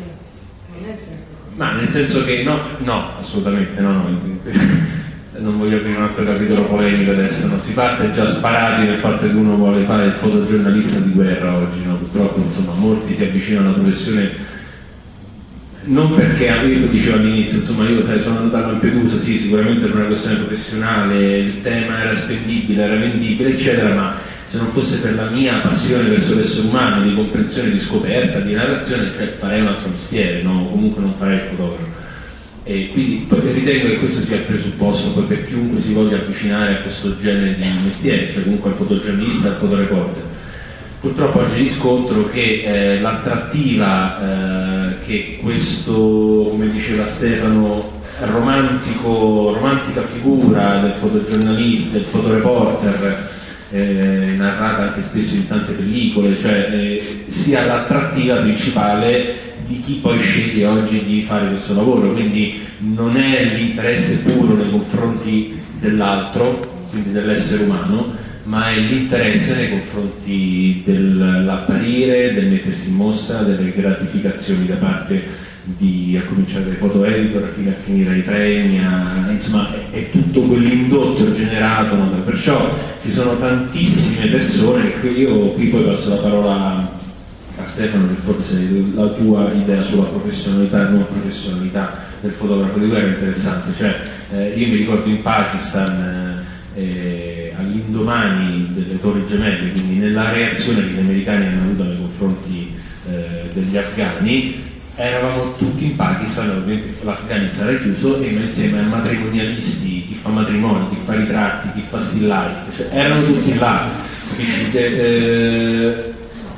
Ma nel senso che no, no, assolutamente no, no. Non voglio aprire un altro capitolo polemico adesso, non si parte già sparati nel fatto che uno vuole fare il fotogiornalista di guerra oggi, no? Purtroppo insomma molti si avvicinano alla professione non perché, io lo dicevo all'inizio, insomma io sono andato a Lampedusa, sì, sicuramente per una questione professionale, il tema era spendibile, era vendibile, eccetera, ma se non fosse per la mia passione verso l'essere umano, di comprensione, di scoperta, di narrazione, cioè farei un altro mestiere, no? Comunque non farei il fotografo. E quindi poi ritengo che questo sia il presupposto poi per chiunque si voglia avvicinare a questo genere di mestiere, cioè comunque al fotogiornalista, al fotoreporter. Purtroppo oggi riscontro che eh, l'attrattiva eh, che questo, come diceva Stefano, romantico, romantica figura del fotogiornalista, del fotoreporter, eh, narrata anche spesso in tante pellicole, cioè eh, sia l'attrattiva principale di chi poi sceglie oggi di fare questo lavoro, quindi non è l'interesse puro nei confronti dell'altro, quindi dell'essere umano, ma è l'interesse nei confronti dell'apparire, del mettersi in mostra, delle gratificazioni da parte di, a cominciare dai foto editor fino a finire ai premi, a, insomma è, è tutto quell'indotto generato, no? Perciò ci sono tantissime persone, io qui poi passo la parola a Stefano, che forse la tua idea sulla professionalità e non professionalità del fotografo di guerra è interessante. Cioè, eh, io mi ricordo in Pakistan, eh, all'indomani delle Torri Gemelle, quindi nella reazione che gli americani hanno avuto nei confronti eh, degli afghani, eravamo tutti in Pakistan, ovviamente l'Afghanistan era chiuso, e insieme a matrimonialisti, chi fa matrimoni, chi fa ritratti, chi fa still life, cioè, erano tutti là. Capisci? Eh,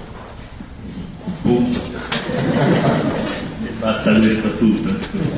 basta questo a tutto.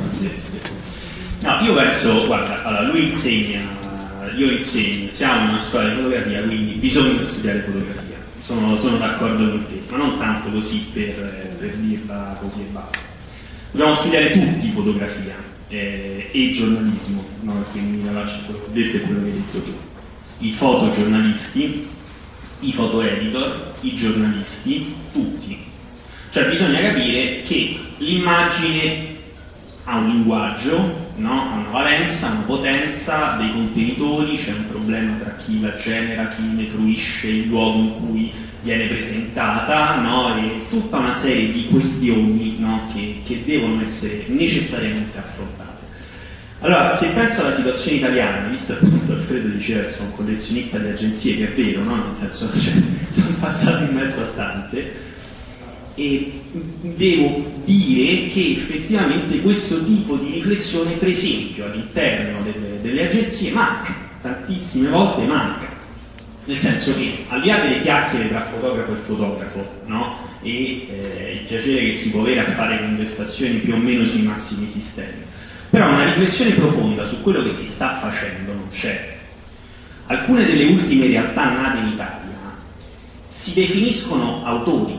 No, io penso, guarda, allora lui insegna, io insegno, siamo in una scuola di fotografia, quindi bisogna studiare fotografia. Sono, sono d'accordo con te, ma non tanto così per, per dirla così e basta. Dobbiamo studiare tutti fotografia eh, e giornalismo, no? Quindi la faccio detto è quello che hai detto tu. I fotogiornalisti, i fotoeditor, i giornalisti, tutti. Cioè bisogna capire che l'immagine ha un linguaggio, no? Ha una valenza, una potenza, dei contenitori, c'è un problema tra chi la genera, chi ne fruisce il luogo in cui viene presentata, no? E tutta una serie di questioni, no? che, che devono essere necessariamente affrontate. Allora, se penso alla situazione italiana, visto che appunto Alfredo diceva che sono un collezionista di agenzie, che è vero, no? Nel senso, cioè, sono passato in mezzo a tante, e devo dire che effettivamente questo tipo di riflessione, per esempio all'interno delle, delle agenzie, manca, tantissime volte manca, nel senso che al di là delle chiacchiere tra fotografo e fotografo, no? e eh, il piacere che si può avere a fare conversazioni più o meno sui massimi sistemi, però una riflessione profonda su quello che si sta facendo non c'è. Alcune delle ultime realtà nate in Italia si definiscono autori,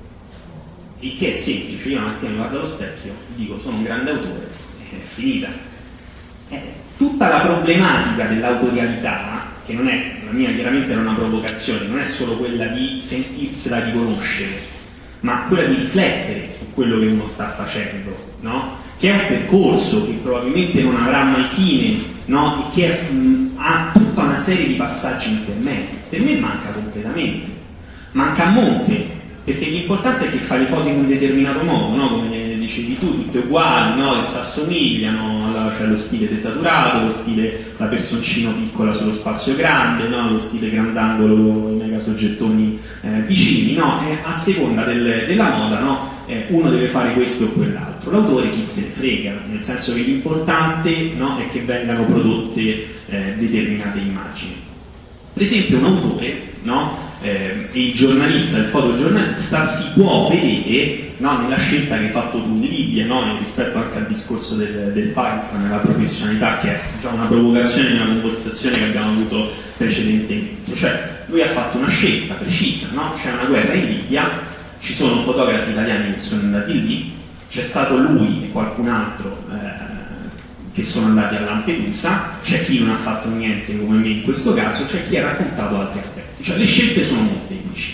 il che è semplice. Io la mattina mi guardo allo specchio, dico sono un grande autore, è finita. Eh, tutta la problematica dell'autorialità, che non è, la mia chiaramente era una provocazione, non è solo quella di sentirsela riconoscere, ma quella di riflettere su quello che uno sta facendo, no? Che è un percorso che probabilmente non avrà mai fine, no? E che mh, ha tutta una serie di passaggi intermedi. Per me manca completamente, manca a monte. Perché l'importante è che fai le foto in un determinato modo, no? Come dicevi tu, tutte uguali, no? Che si assomigliano, allora c'è lo stile desaturato, lo stile la personcino piccola sullo spazio grande, no? Lo stile grandangolo, i mega soggettoni eh, vicini, no? E a seconda del, della moda, no? Eh, uno deve fare questo o quell'altro. L'autore chi se ne frega, nel senso che l'importante, no? È che vengano prodotte eh, determinate immagini. Per esempio un autore, no? eh, e il giornalista, il fotogiornalista si può vedere, no? Nella scelta che hai fatto tu in Libia, no? Rispetto anche al discorso del, del Pakistan, nella professionalità, che è già una provocazione di una conversazione che abbiamo avuto precedentemente. Cioè lui ha fatto una scelta precisa, no? C'è una guerra in Libia, ci sono fotografi italiani che sono andati lì, c'è stato lui e qualcun altro eh, che sono andati a Lampedusa, c'è chi non ha fatto niente come me in questo caso, c'è chi ha raccontato altri aspetti. Cioè le scelte sono molteplici.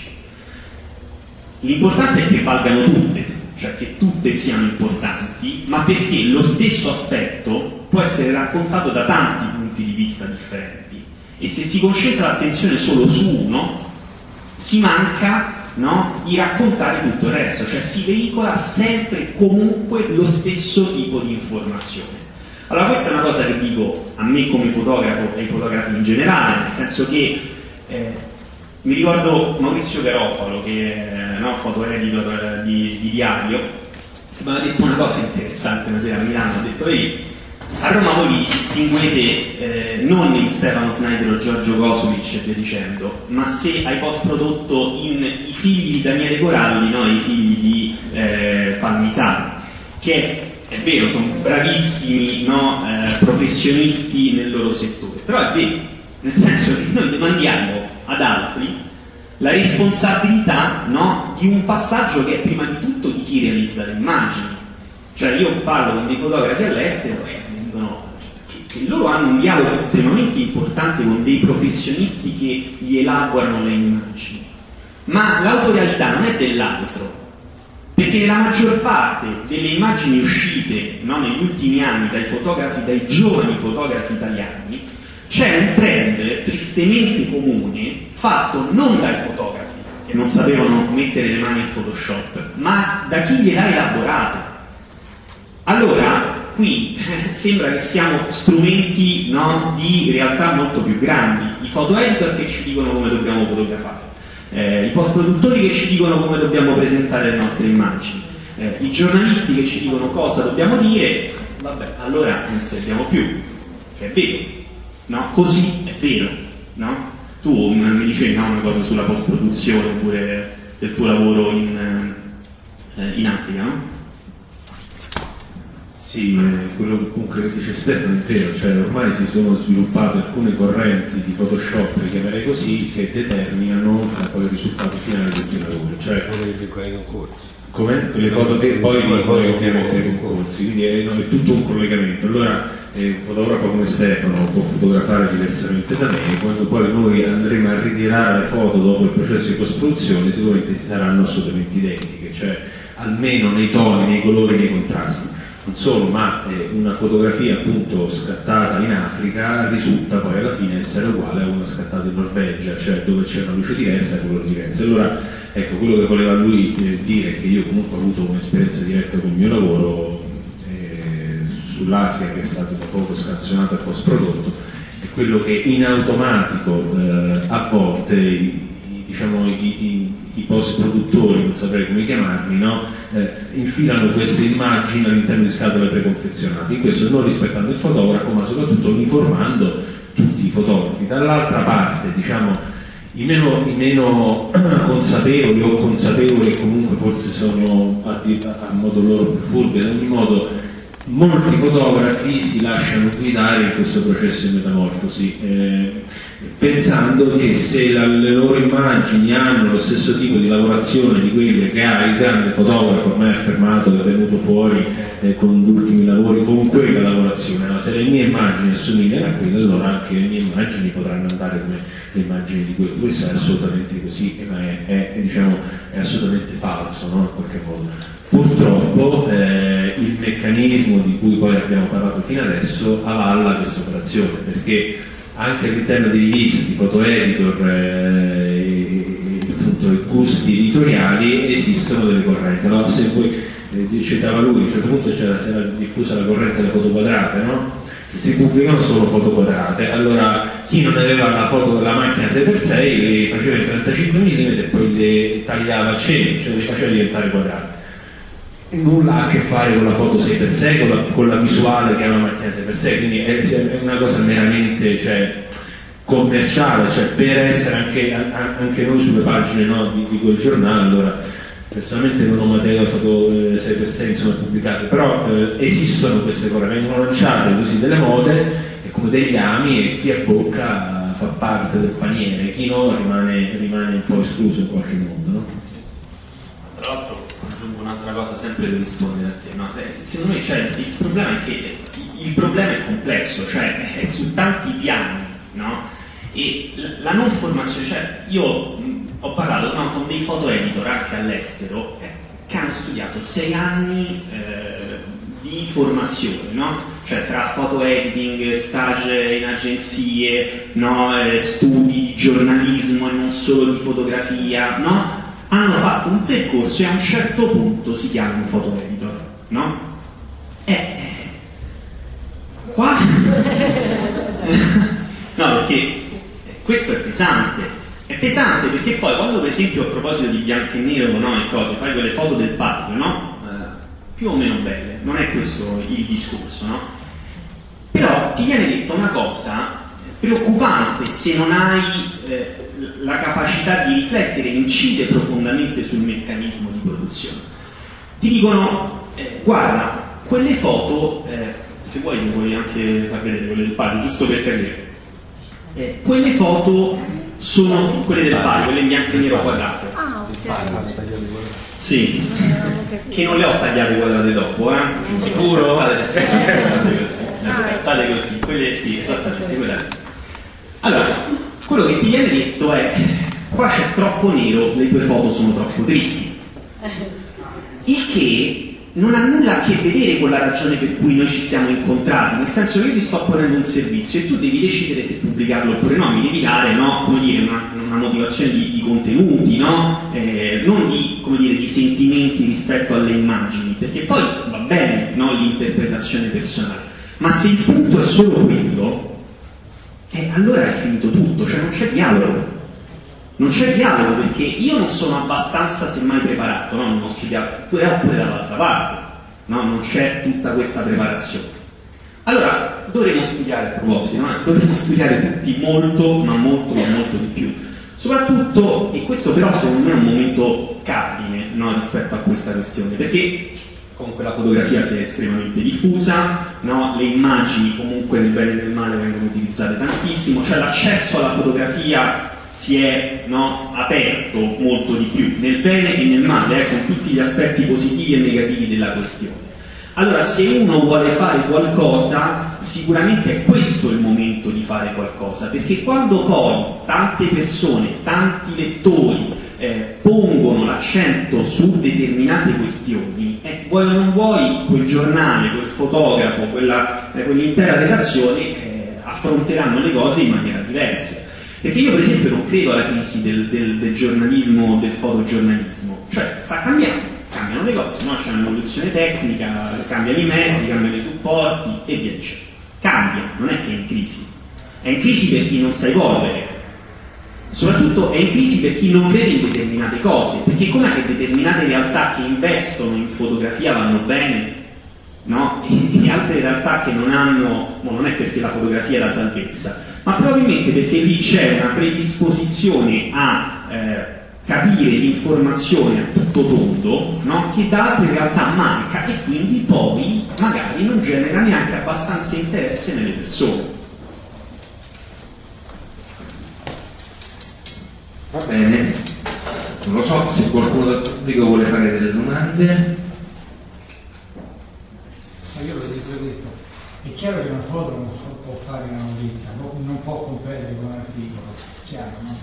L'importante è che valgano tutte, cioè che tutte siano importanti, ma perché lo stesso aspetto può essere raccontato da tanti punti di vista differenti, e se si concentra l'attenzione solo su uno si manca, no, di raccontare tutto il resto, cioè si veicola sempre e comunque lo stesso tipo di informazione. Allora questa è una cosa che dico a me come fotografo e ai fotografi in generale, nel senso che eh, mi ricordo Maurizio Garofalo, che è no, fotoeditor di, di Diario, che mi ha detto una cosa interessante una sera a Milano. Ha detto: vedi, a Roma voi vi distinguete eh, non in Stefano Snyder o Giorgio Kosulic e via dicendo, ma se hai post prodotto in i figli di Daniele Coralli, no, i figli di eh, Palmisano, che è vero, sono bravissimi, no, eh, professionisti nel loro settore, però è vero, nel senso che noi demandiamo ad altri la responsabilità, no, di un passaggio che è prima di tutto di chi realizza le immagini. Cioè io parlo con dei fotografi all'estero e mi dicono che, che loro hanno un dialogo estremamente importante con dei professionisti che gli elaborano le immagini, ma l'autorialità non è dell'altro. Perché nella maggior parte delle immagini uscite, no, negli ultimi anni dai fotografi, dai giovani fotografi italiani, c'è un trend tristemente comune fatto non dai fotografi, che non sapevano mettere le mani in Photoshop, ma da chi gliel'ha elaborata? Allora, qui sembra che siamo strumenti, no, di realtà molto più grandi, i photo editor che ci dicono come dobbiamo fotografare, eh, i post produttori che ci dicono come dobbiamo presentare le nostre immagini, eh, i giornalisti che ci dicono cosa dobbiamo dire. Vabbè, allora non serviamo più, che è vero, no? Così è vero, no? Tu mi dicevi, no, una cosa sulla post produzione oppure del tuo lavoro in, eh, in Africa, no? Sì, eh, quello che comunque dice Stefano è vero, cioè ormai si sono sviluppate alcune correnti di Photoshop, chiamerei così, che determinano eh, poi il risultato finale del tuo lavoro, cioè i concorsi. come? Le foto che poi poi ovviamente i concorsi, quindi è, no, è tutto un collegamento. Allora eh, un fotografo come Stefano può fotografare diversamente da me, quando poi noi andremo a ritirare le foto dopo il processo di post-produzione sicuramente saranno assolutamente identiche, cioè almeno nei toni, nei colori, nei contrasti. Non solo, ma eh, una fotografia appunto scattata in Africa risulta poi alla fine essere uguale a una scattata in Norvegia, cioè dove c'è una luce diversa e colore diverso. Allora, ecco, quello che voleva lui eh, dire, che io comunque ho avuto un'esperienza diretta con il mio lavoro eh, sull'Africa, che è stato da poco scansionato e post prodotto, è quello che in automatico eh, a volte i, i, diciamo, i, i, i post produttori, non saprei come chiamarli, no? eh, infilano queste immagini all'interno di scatole preconfezionate, in questo non rispettando il fotografo ma soprattutto uniformando tutti i fotografi. Dall'altra parte, diciamo, i meno, i meno consapevoli o consapevoli, che comunque forse sono a, a modo loro più furbi, ad ogni modo molti fotografi si lasciano guidare in questo processo di metamorfosi, eh, pensando che se la, le loro immagini hanno lo stesso tipo di lavorazione di quelle che ha il grande fotografo ormai affermato, che è venuto fuori eh, con gli ultimi lavori, con quella lavorazione, ma se le mie immagini assomigliano a quelle, allora anche le mie immagini potranno andare come le immagini di quello. Questo è assolutamente così, ma è, è, è, diciamo, è assolutamente falso, no? In qualche modo. Purtroppo eh, il meccanismo di cui poi abbiamo parlato fino adesso avalla questa operazione, perché anche all'interno dei riviste, di foto editor eh, e, e appunto i gusti editoriali esistono delle correnti. Allora, se voi eh, citava lui, a un certo punto c'era, si era diffusa la corrente delle foto quadrate, no? Si pubblicano solo foto quadrate, allora chi non aveva la foto della macchina sei per sei faceva in trentacinque millimetri e poi le tagliava a cento, cioè le faceva diventare quadrate. Nulla ha a che fare con la foto sei per sei, con la, con la visuale che è una macchina sei per sei, quindi è, è una cosa meramente, cioè, commerciale, cioè per essere anche, anche noi sulle pagine, no, di, di quel giornale. Allora personalmente non ho materiale foto eh, sei per sei insomma pubblicate, però eh, esistono queste cose, vengono lanciate così delle mode e come degli ami, e chi abbocca fa parte del paniere, chi no rimane, rimane un po' escluso in qualche modo, no? Tra l'altro aggiungo un'altra cosa sempre per rispondere a te, no? Secondo me, cioè, il problema è che il problema è complesso, cioè è su tanti piani, no? E la non formazione, cioè io mh, ho parlato, no, con dei foto editor anche all'estero eh, che hanno studiato sei anni eh, di formazione, no? Cioè tra foto editing, stage in agenzie, no? eh, studi di giornalismo e non solo di fotografia, no? Hanno fatto un percorso e a un certo punto si chiamano foto editor, no? Eh, qua no, perché questo è pesante, è pesante perché poi quando per esempio a proposito di bianco e nero, no, e cose, fai quelle foto del palio, no? Eh, più o meno belle, non è questo il discorso, no? Però ti viene detta una cosa preoccupante se non hai eh, la capacità di riflettere, incide profondamente sul meccanismo di produzione. Ti dicono, eh, guarda, quelle foto, eh, se vuoi ti puoi anche far vedere quelle del palio, giusto per capire. Eh, quelle foto sono quelle del palio, quelle in bianco e nero quadrate. Ah, ok. Sì, che non le ho tagliate quadrate dopo, eh? Sicuro? Aspettate così, quelle sì, esattamente, quelle. Allora, quello che ti viene detto è, qua c'è troppo nero, le tue foto sono troppo tristi. Il che non ha nulla a che vedere con la ragione per cui noi ci siamo incontrati, nel senso che io ti sto ponendo un servizio e tu devi decidere se pubblicarlo oppure no, mi devi dare, no, come dire, una, una motivazione di, di contenuti, no? Eh, non di, come dire, di sentimenti rispetto alle immagini, perché poi va bene, no, l'interpretazione personale, ma se il punto è solo quello, eh, allora è finito tutto, cioè non c'è dialogo. Non c'è dialogo perché io non sono abbastanza semmai preparato, no? Non ho studiato, oppure dall'altra parte, no? Non c'è tutta questa preparazione. Allora dovremo studiare a proposito, no? Dovremo studiare tutti molto, ma molto, ma molto di più. Soprattutto, e questo però secondo me è un momento cardine, no? Rispetto a questa questione, perché comunque la fotografia si è estremamente diffusa, no? Le immagini comunque nel bene e nel male vengono utilizzate tantissimo, cioè l'accesso alla fotografia si è, no, aperto molto di più, nel bene e nel male, eh, con tutti gli aspetti positivi e negativi della questione. Allora, se uno vuole fare qualcosa, sicuramente è questo il momento di fare qualcosa, perché quando poi tante persone, tanti lettori eh, pongono l'accento su determinate questioni, eh, vuoi o non vuoi, quel giornale, quel fotografo, quella, eh, quell'intera redazione eh, affronteranno le cose in maniera diversa. Perché io per esempio non credo alla crisi del, del, del giornalismo, del fotogiornalismo, cioè sta cambiando, cambiano le cose, no? C'è un'evoluzione tecnica, cambiano i mezzi, cambiano i supporti e via dicendo. Cambia, non è che è in crisi, è in crisi per chi non sa evolvere, soprattutto è in crisi per chi non crede in determinate cose, perché com'è che determinate realtà che investono in fotografia vanno bene, no? E, e altre realtà che non hanno, no, non è perché la fotografia è la salvezza, ma probabilmente perché lì c'è una predisposizione a eh, capire l'informazione a tutto tondo, no? Che da altre realtà manca e quindi poi magari non genera neanche abbastanza interesse nelle persone. Va bene, non lo so se qualcuno dal pubblico vuole fare delle domande. Ma io voglio dire questo, è chiaro che una foto non può fare una notizia, non può competere con un articolo, chiaro, no?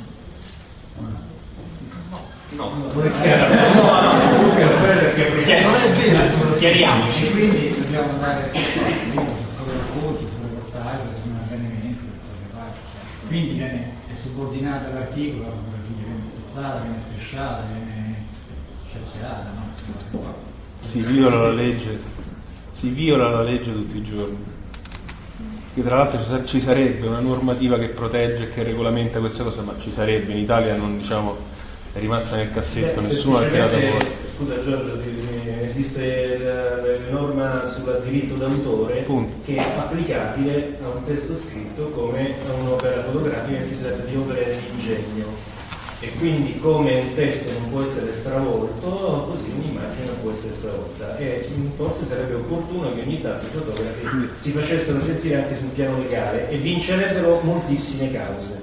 No, no, non è chiaro, no, no, non è vero, chiariamoci. Quindi dobbiamo andare sulle racconti, sulle portate, sulle avvenimenti, sulle parti. Quindi viene, è subordinata all'articolo, la fotografia viene spezzata, viene strisciata, viene cercerata, no? Si viola la legge, si viola la legge tutti i giorni. Che tra l'altro ci sarebbe una normativa che protegge e che regolamenta queste cose, ma ci sarebbe, in Italia non, diciamo, è rimasta nel cassetto, beh, nessuno ha tirato fuori. Scusa Giorgio, esiste la norma sul diritto d'autore Punto. Che è applicabile a un testo scritto come a un'opera fotografica che si tratta di opere d'ingegno, e quindi come un testo non può essere stravolto, così un'immagine non può essere stravolta, e forse sarebbe opportuno che ogni tanto i fotografi si facessero sentire anche sul piano legale e vincerebbero moltissime cause.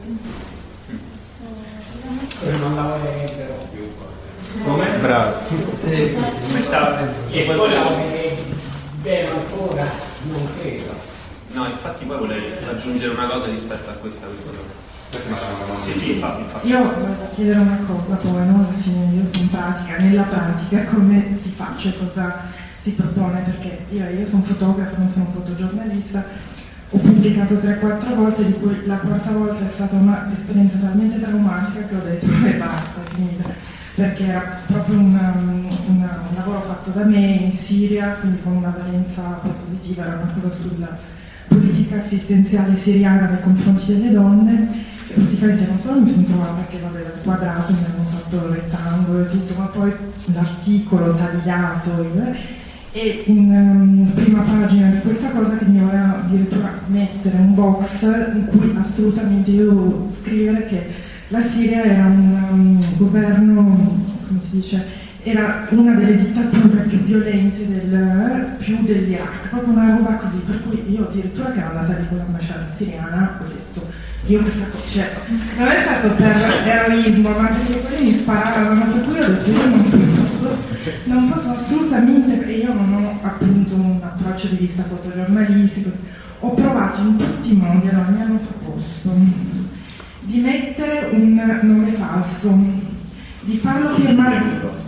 E non lavorerebbero più. Come? Bravo. Sì. Questa... E poi lavorerei bene ancora, non credo. No, infatti poi volevo aggiungere una cosa rispetto a questa questione. Sì, sì, infatti, infatti. Io volevo chiedere una cosa poi, no? Alla fine io sono in pratica, nella pratica come si fa, cioè cosa si propone, perché io, io sono fotografo, non sono fotogiornalista, ho pubblicato tre quattro volte, di cui la quarta volta è stata un'esperienza talmente traumatica che ho detto e basta, è finita, perché era proprio una, una, un lavoro fatto da me in Siria, quindi con una valenza positiva, era una cosa sulla politica assistenziale siriana nei confronti delle donne. Praticamente non solo mi sono trovata che vabbè, il quadrato mi hanno fatto il rettangolo e tutto, ma poi l'articolo tagliato e in um, prima pagina di questa cosa che mi volevano addirittura mettere un box in cui assolutamente io dovevo scrivere che la Siria era un um, governo, come si dice, era una delle dittature più violente del, più dell'Iraq, proprio una roba così, per cui io addirittura che ero andata lì con l'ambasciata siriana ho detto io questa cosa, cioè, non è stato per eroismo, ma perché quelli mi sparavano, per cui ho detto io non posso, non posso assolutamente, perché io non ho appunto un approccio di vista fotogiornalistico, ho provato in tutti i modi, allora mi hanno proposto di mettere un nome falso, di farlo firmare, sì,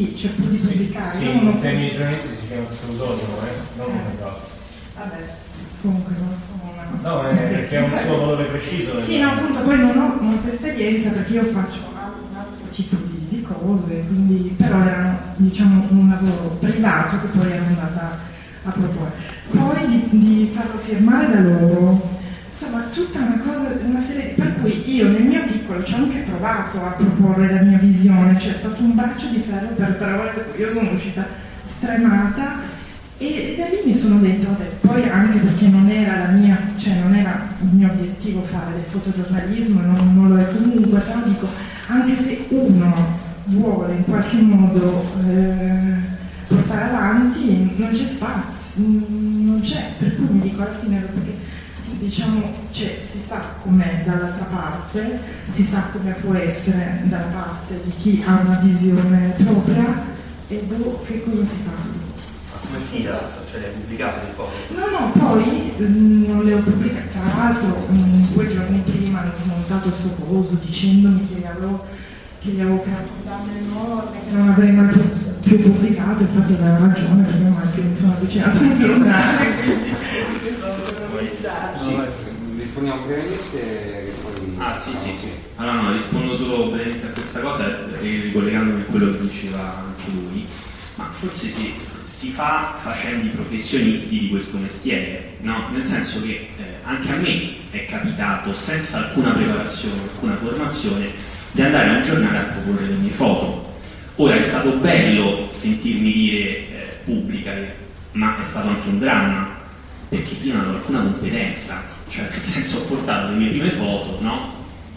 sì, cioè pur di pubblicare. Sì, in termini giornalisti si chiama pseudonimo, eh? Non un negozio. Vabbè, comunque non sono una... No, è perché ha un suo valore preciso. Sì, no, appunto, poi non ho molta esperienza perché io faccio un altro tipo di, di cose, quindi, però era, diciamo, un lavoro privato che poi ero andata a proporre. Poi di, di farlo firmare da loro, insomma, tutta una cosa, una serie di... per cui io nel mio piccolo ci ho anche provato a proporre la mia visione, cioè è stato un braccio di ferro per tre ore, io sono uscita stremata. E da lì mi sono detto, vabbè, poi anche perché non era la mia, cioè non era il mio obiettivo fare del fotogiornalismo, non, non lo è comunque, però dico, anche se uno vuole in qualche modo eh, portare avanti, non c'è spazio, non c'è, per cui mi dico alla fine, perché diciamo, cioè, si sa com'è dall'altra parte, si sa come può essere dalla parte di chi ha una visione propria e boh, che cosa si fa? Come finita adesso? Cioè le hai pubblicate le foto? No, no, poi mh, non le ho pubblicate, tra l'altro mh, due giorni prima mi sono montato il suo coso dicendomi che gli avevo, che gli avevo creato un danno enorme, che non avrei mai più, più pubblicato, infatti aveva ragione perché mai più mi sono avvicinato a un giornale, quindi mi sono terrorizzata. Sì, rispondiamo brevemente che poi... Ah sì sì sì. Allora no, rispondo solo brevemente a questa cosa, ricollegandomi a quello che diceva anche lui, ma forse sì. Si fa facendo i professionisti di questo mestiere, no? Nel senso che eh, anche a me è capitato, senza alcuna preparazione, alcuna formazione, di andare a un giornale a proporre le mie foto. Ora è stato bello sentirmi dire eh, pubblicare, ma è stato anche un dramma, perché io non avevo alcuna competenza, cioè nel senso ho portato le mie prime foto, no?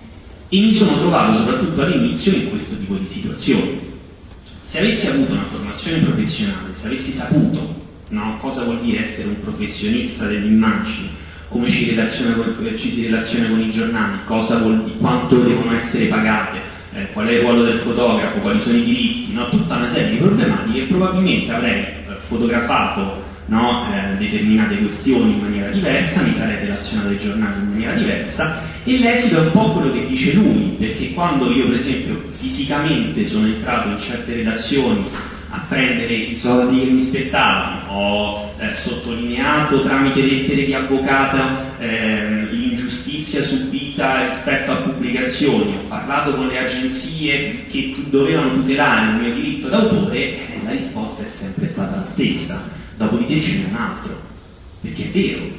E mi sono trovato soprattutto all'inizio in questo tipo di situazioni. Se avessi avuto una formazione professionale, se avessi saputo, no, cosa vuol dire essere un professionista delle immagini, come ci, relaziona con, ci si relaziona con i giornali, cosa vuol, quanto devono essere pagate, eh, qual è il ruolo del fotografo, quali sono i diritti, no, tutta una serie di problematiche, probabilmente avrei eh, fotografato, no, eh, determinate questioni in maniera diversa, mi sarei relazionato ai giornali in maniera diversa, e l'esito è un po' quello che dice lui, perché quando io per esempio fisicamente sono entrato in certe relazioni a prendere i soldi che mi spettavano, ho eh, sottolineato tramite lettere di avvocato eh, l'ingiustizia subita rispetto a pubblicazioni, ho parlato con le agenzie che dovevano tutelare il mio diritto d'autore, eh, la risposta è sempre stata la stessa. Dopodiché ce n'è un altro, perché è vero.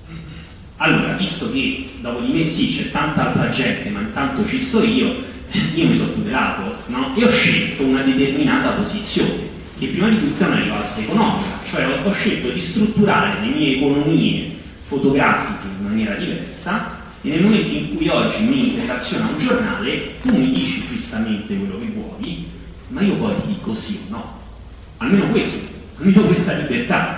Allora, visto che dopo di me sì c'è tanta altra gente, ma intanto ci sto io, io mi sono tutelato, no? E ho scelto una determinata posizione, che prima di tutto è una rivalsa economica, cioè ho, ho scelto di strutturare le mie economie fotografiche in maniera diversa, e nel momento in cui oggi mi relaziona un giornale, tu mi dici giustamente quello che vuoi, ma io poi ti dico sì o no. Almeno questo. Almeno questa libertà.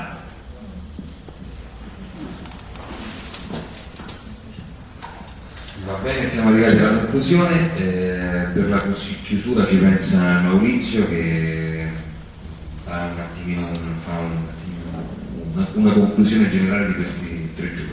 Va bene, siamo arrivati alla conclusione. Eh, per la chiusura ci pensa Maurizio che fa un attimino, fa un attimino una, una conclusione generale di questi tre giorni.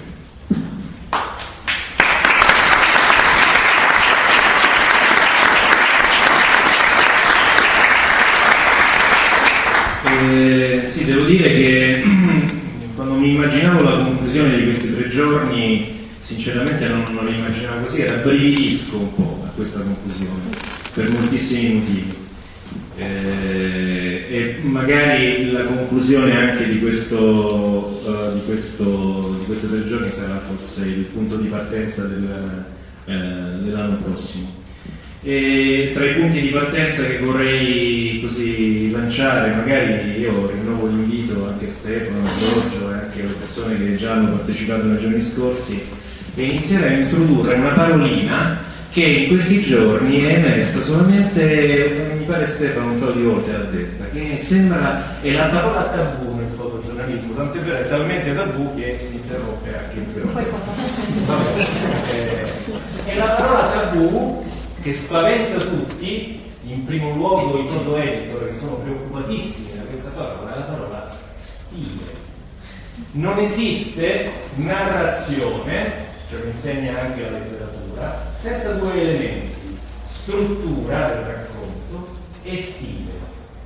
Eh, sì, devo dire che quando mi immaginavo la conclusione di questi tre giorni, sinceramente non, non la immaginavo così, era brividisco un po' a questa conclusione, per moltissimi motivi. Eh, e magari la conclusione anche di, questo, uh, di, questo, di questi tre giorni sarà forse il punto di partenza del, eh, dell'anno prossimo. E tra i punti di partenza che vorrei così lanciare, magari io rinnovo l'invito anche a Stefano, a Giorgio e anche alle persone che già hanno partecipato nei giorni scorsi, e iniziare a introdurre una parolina che in questi giorni è emersa solamente, mi pare Stefano un paio di volte l'ha detta, che sembra è la parola tabù nel fotogiornalismo, tanto è vero, è talmente tabù che si interrompe anche il programma. È la parola tabù che spaventa tutti, in primo luogo i foto editor che sono preoccupatissimi da questa parola, è la parola stile. Non esiste narrazione, ce lo insegna anche la letteratura, senza due elementi, struttura del racconto e stile.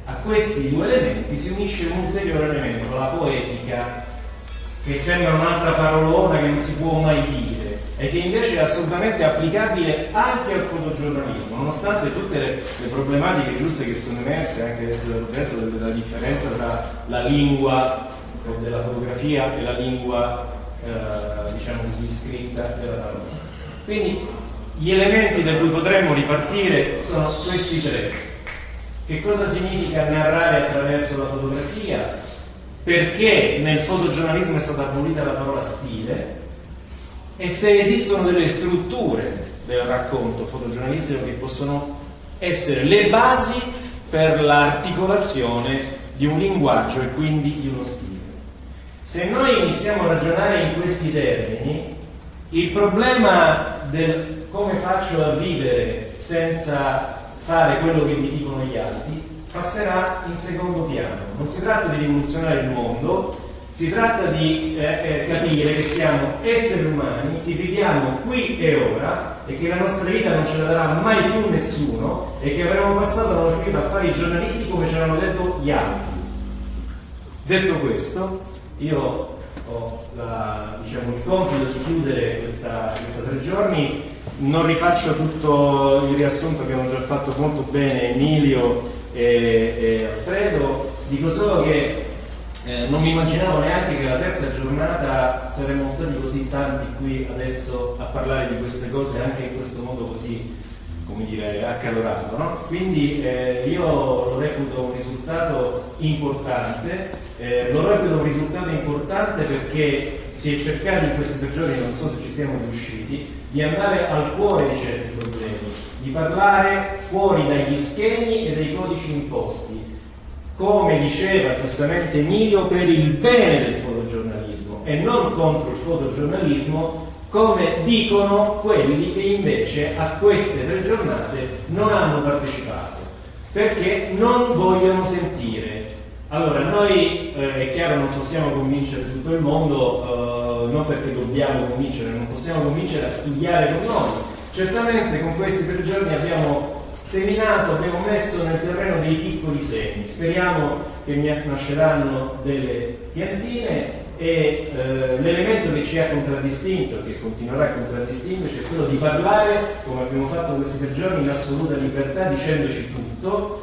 a questi due elementi si unisce un ulteriore elemento, la poetica, che sembra un'altra parolona che non si può mai dire e che invece è assolutamente applicabile anche al fotogiornalismo, nonostante tutte le, le problematiche giuste che sono emerse anche da Roberto, della differenza tra la lingua della fotografia e la lingua eh, diciamo così scritta della parola. Quindi gli elementi da cui potremmo ripartire sono questi tre. Che cosa significa narrare attraverso la fotografia? Perché nel fotogiornalismo è stata abolita la parola stile e se esistono delle strutture del racconto fotogiornalistico che possono essere le basi per l'articolazione di un linguaggio e quindi di uno stile. Se noi iniziamo a ragionare in questi termini, il problema del come faccio a vivere senza fare quello che mi dicono gli altri passerà in secondo piano. Non si tratta di rivoluzionare il mondo, si tratta di eh, eh, capire che siamo esseri umani, che viviamo qui e ora e che la nostra vita non ce la darà mai più nessuno e che avremo passato la nostra vita a fare i giornalisti come ce l'hanno detto gli altri. Detto questo, io ho la, diciamo, il compito di chiudere questa, questa tre giorni. Non rifaccio tutto il riassunto che hanno già fatto molto bene Emilio e, e Alfredo, dico solo che eh, non mi immaginavo neanche che la terza giornata saremmo stati così tanti qui adesso a parlare di queste cose anche in questo modo così, come dire, accalorato, no? Quindi eh, io lo reputo un risultato importante, eh, lo reputo un risultato importante perché si è cercato in questi tre giorni, non so se ci siamo riusciti, di andare al cuore di certi problemi, di parlare fuori dagli schemi e dai codici imposti, come diceva giustamente Emilio, per il bene del fotogiornalismo e non contro il fotogiornalismo, come dicono quelli che invece a queste tre giornate non hanno partecipato, perché non vogliono sentire. Allora, noi eh, è chiaro non possiamo convincere tutto il mondo, eh, non perché dobbiamo convincere, non possiamo convincere a studiare con noi. Certamente con questi tre giorni abbiamo seminato, abbiamo messo nel terreno dei piccoli semi, speriamo che nasceranno delle piantine e eh, l'elemento che ci ha contraddistinto, che continuerà a contraddistinguerci, è quello di parlare, come abbiamo fatto questi tre giorni, in assoluta libertà, dicendoci tutto,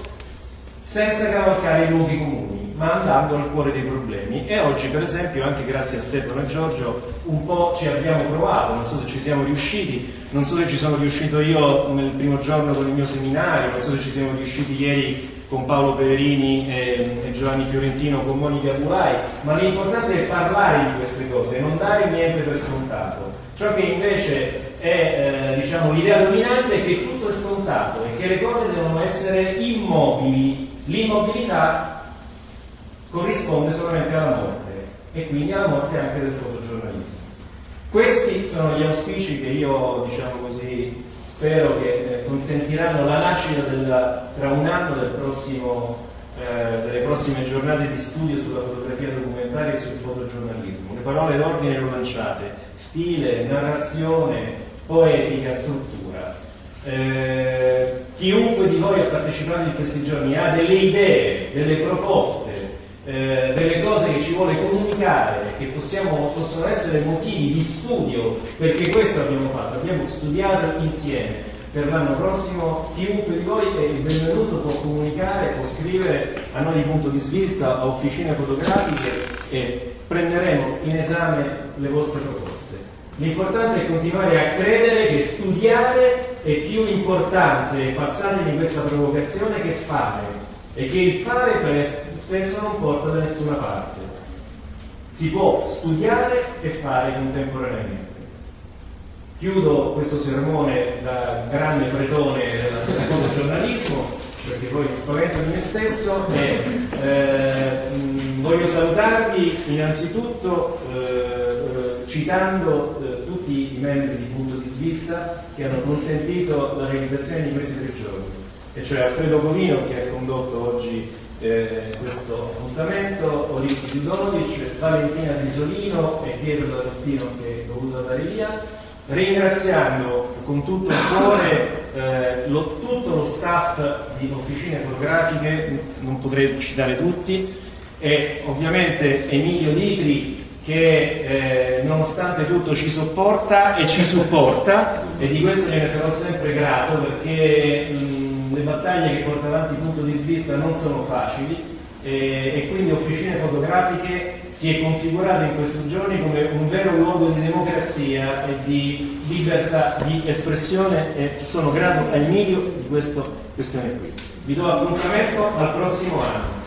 senza cavalcare i luoghi comuni, ma andando al cuore dei problemi. E oggi, per esempio, anche grazie a Stefano e Giorgio, un po' ci abbiamo provato, non so se ci siamo riusciti, non so se ci sono riuscito io nel primo giorno con il mio seminario, non so se ci siamo riusciti ieri con Paolo Peverini e, e Giovanni Fiorentino, con Monica Pulai, ma l'importante è parlare di queste cose, non dare niente per scontato. Ciò che invece è eh, diciamo, l'idea dominante è che tutto è scontato e che le cose devono essere immobili. L'immobilità corrisponde solamente alla morte e quindi alla morte anche del fotogiornalismo. Questi sono gli auspici che io, diciamo così, spero che eh, consentiranno la nascita della, tra un anno del prossimo, eh, delle prossime giornate di studio sulla fotografia documentaria e sul fotogiornalismo. Le parole d'ordine le ho lanciate: stile, narrazione, poetica, struttura. Eh, chiunque di voi ha partecipato in questi giorni ha delle idee, delle proposte, eh, delle cose che ci vuole comunicare, che possiamo, possono essere motivi di studio, perché questo abbiamo fatto, abbiamo studiato insieme. Per l'anno prossimo chiunque di voi è il benvenuto, può comunicare, può scrivere a noi di Punto di Vista, a Officine Fotografiche, e prenderemo in esame le vostre proposte. L'importante è continuare a credere che studiare è più importante, passatemi questa provocazione, che fare, e che il fare per spesso non porta da nessuna parte. Si può studiare e fare contemporaneamente. Chiudo questo sermone da grande pretone del fotogiornalismo, perché poi mi spavento di me stesso, e eh, mh, voglio salutarvi innanzitutto eh, citando eh, tutti i membri di Punto di Vista che hanno consentito la realizzazione di questi tre giorni, e cioè Alfredo Comino, che ha condotto oggi eh, questo appuntamento, Olimpio Giudovic, Valentina Trisolino e Pietro D'Agostino, che è dovuto andare via, ringraziando con tutto il cuore eh, lo, tutto lo staff di officine fotografiche, non potrei citare tutti, e ovviamente Emilio Ditri che eh, nonostante tutto ci sopporta e ci supporta, e di questo gliene sarò sempre grato, perché mh, le battaglie che porta avanti il punto di vista non sono facili, e, e quindi Officine Fotografiche si è configurata in questi giorni come un vero luogo di democrazia e di libertà di espressione, e sono grato a Emilio di questa questione qui. Vi do appuntamento al prossimo anno.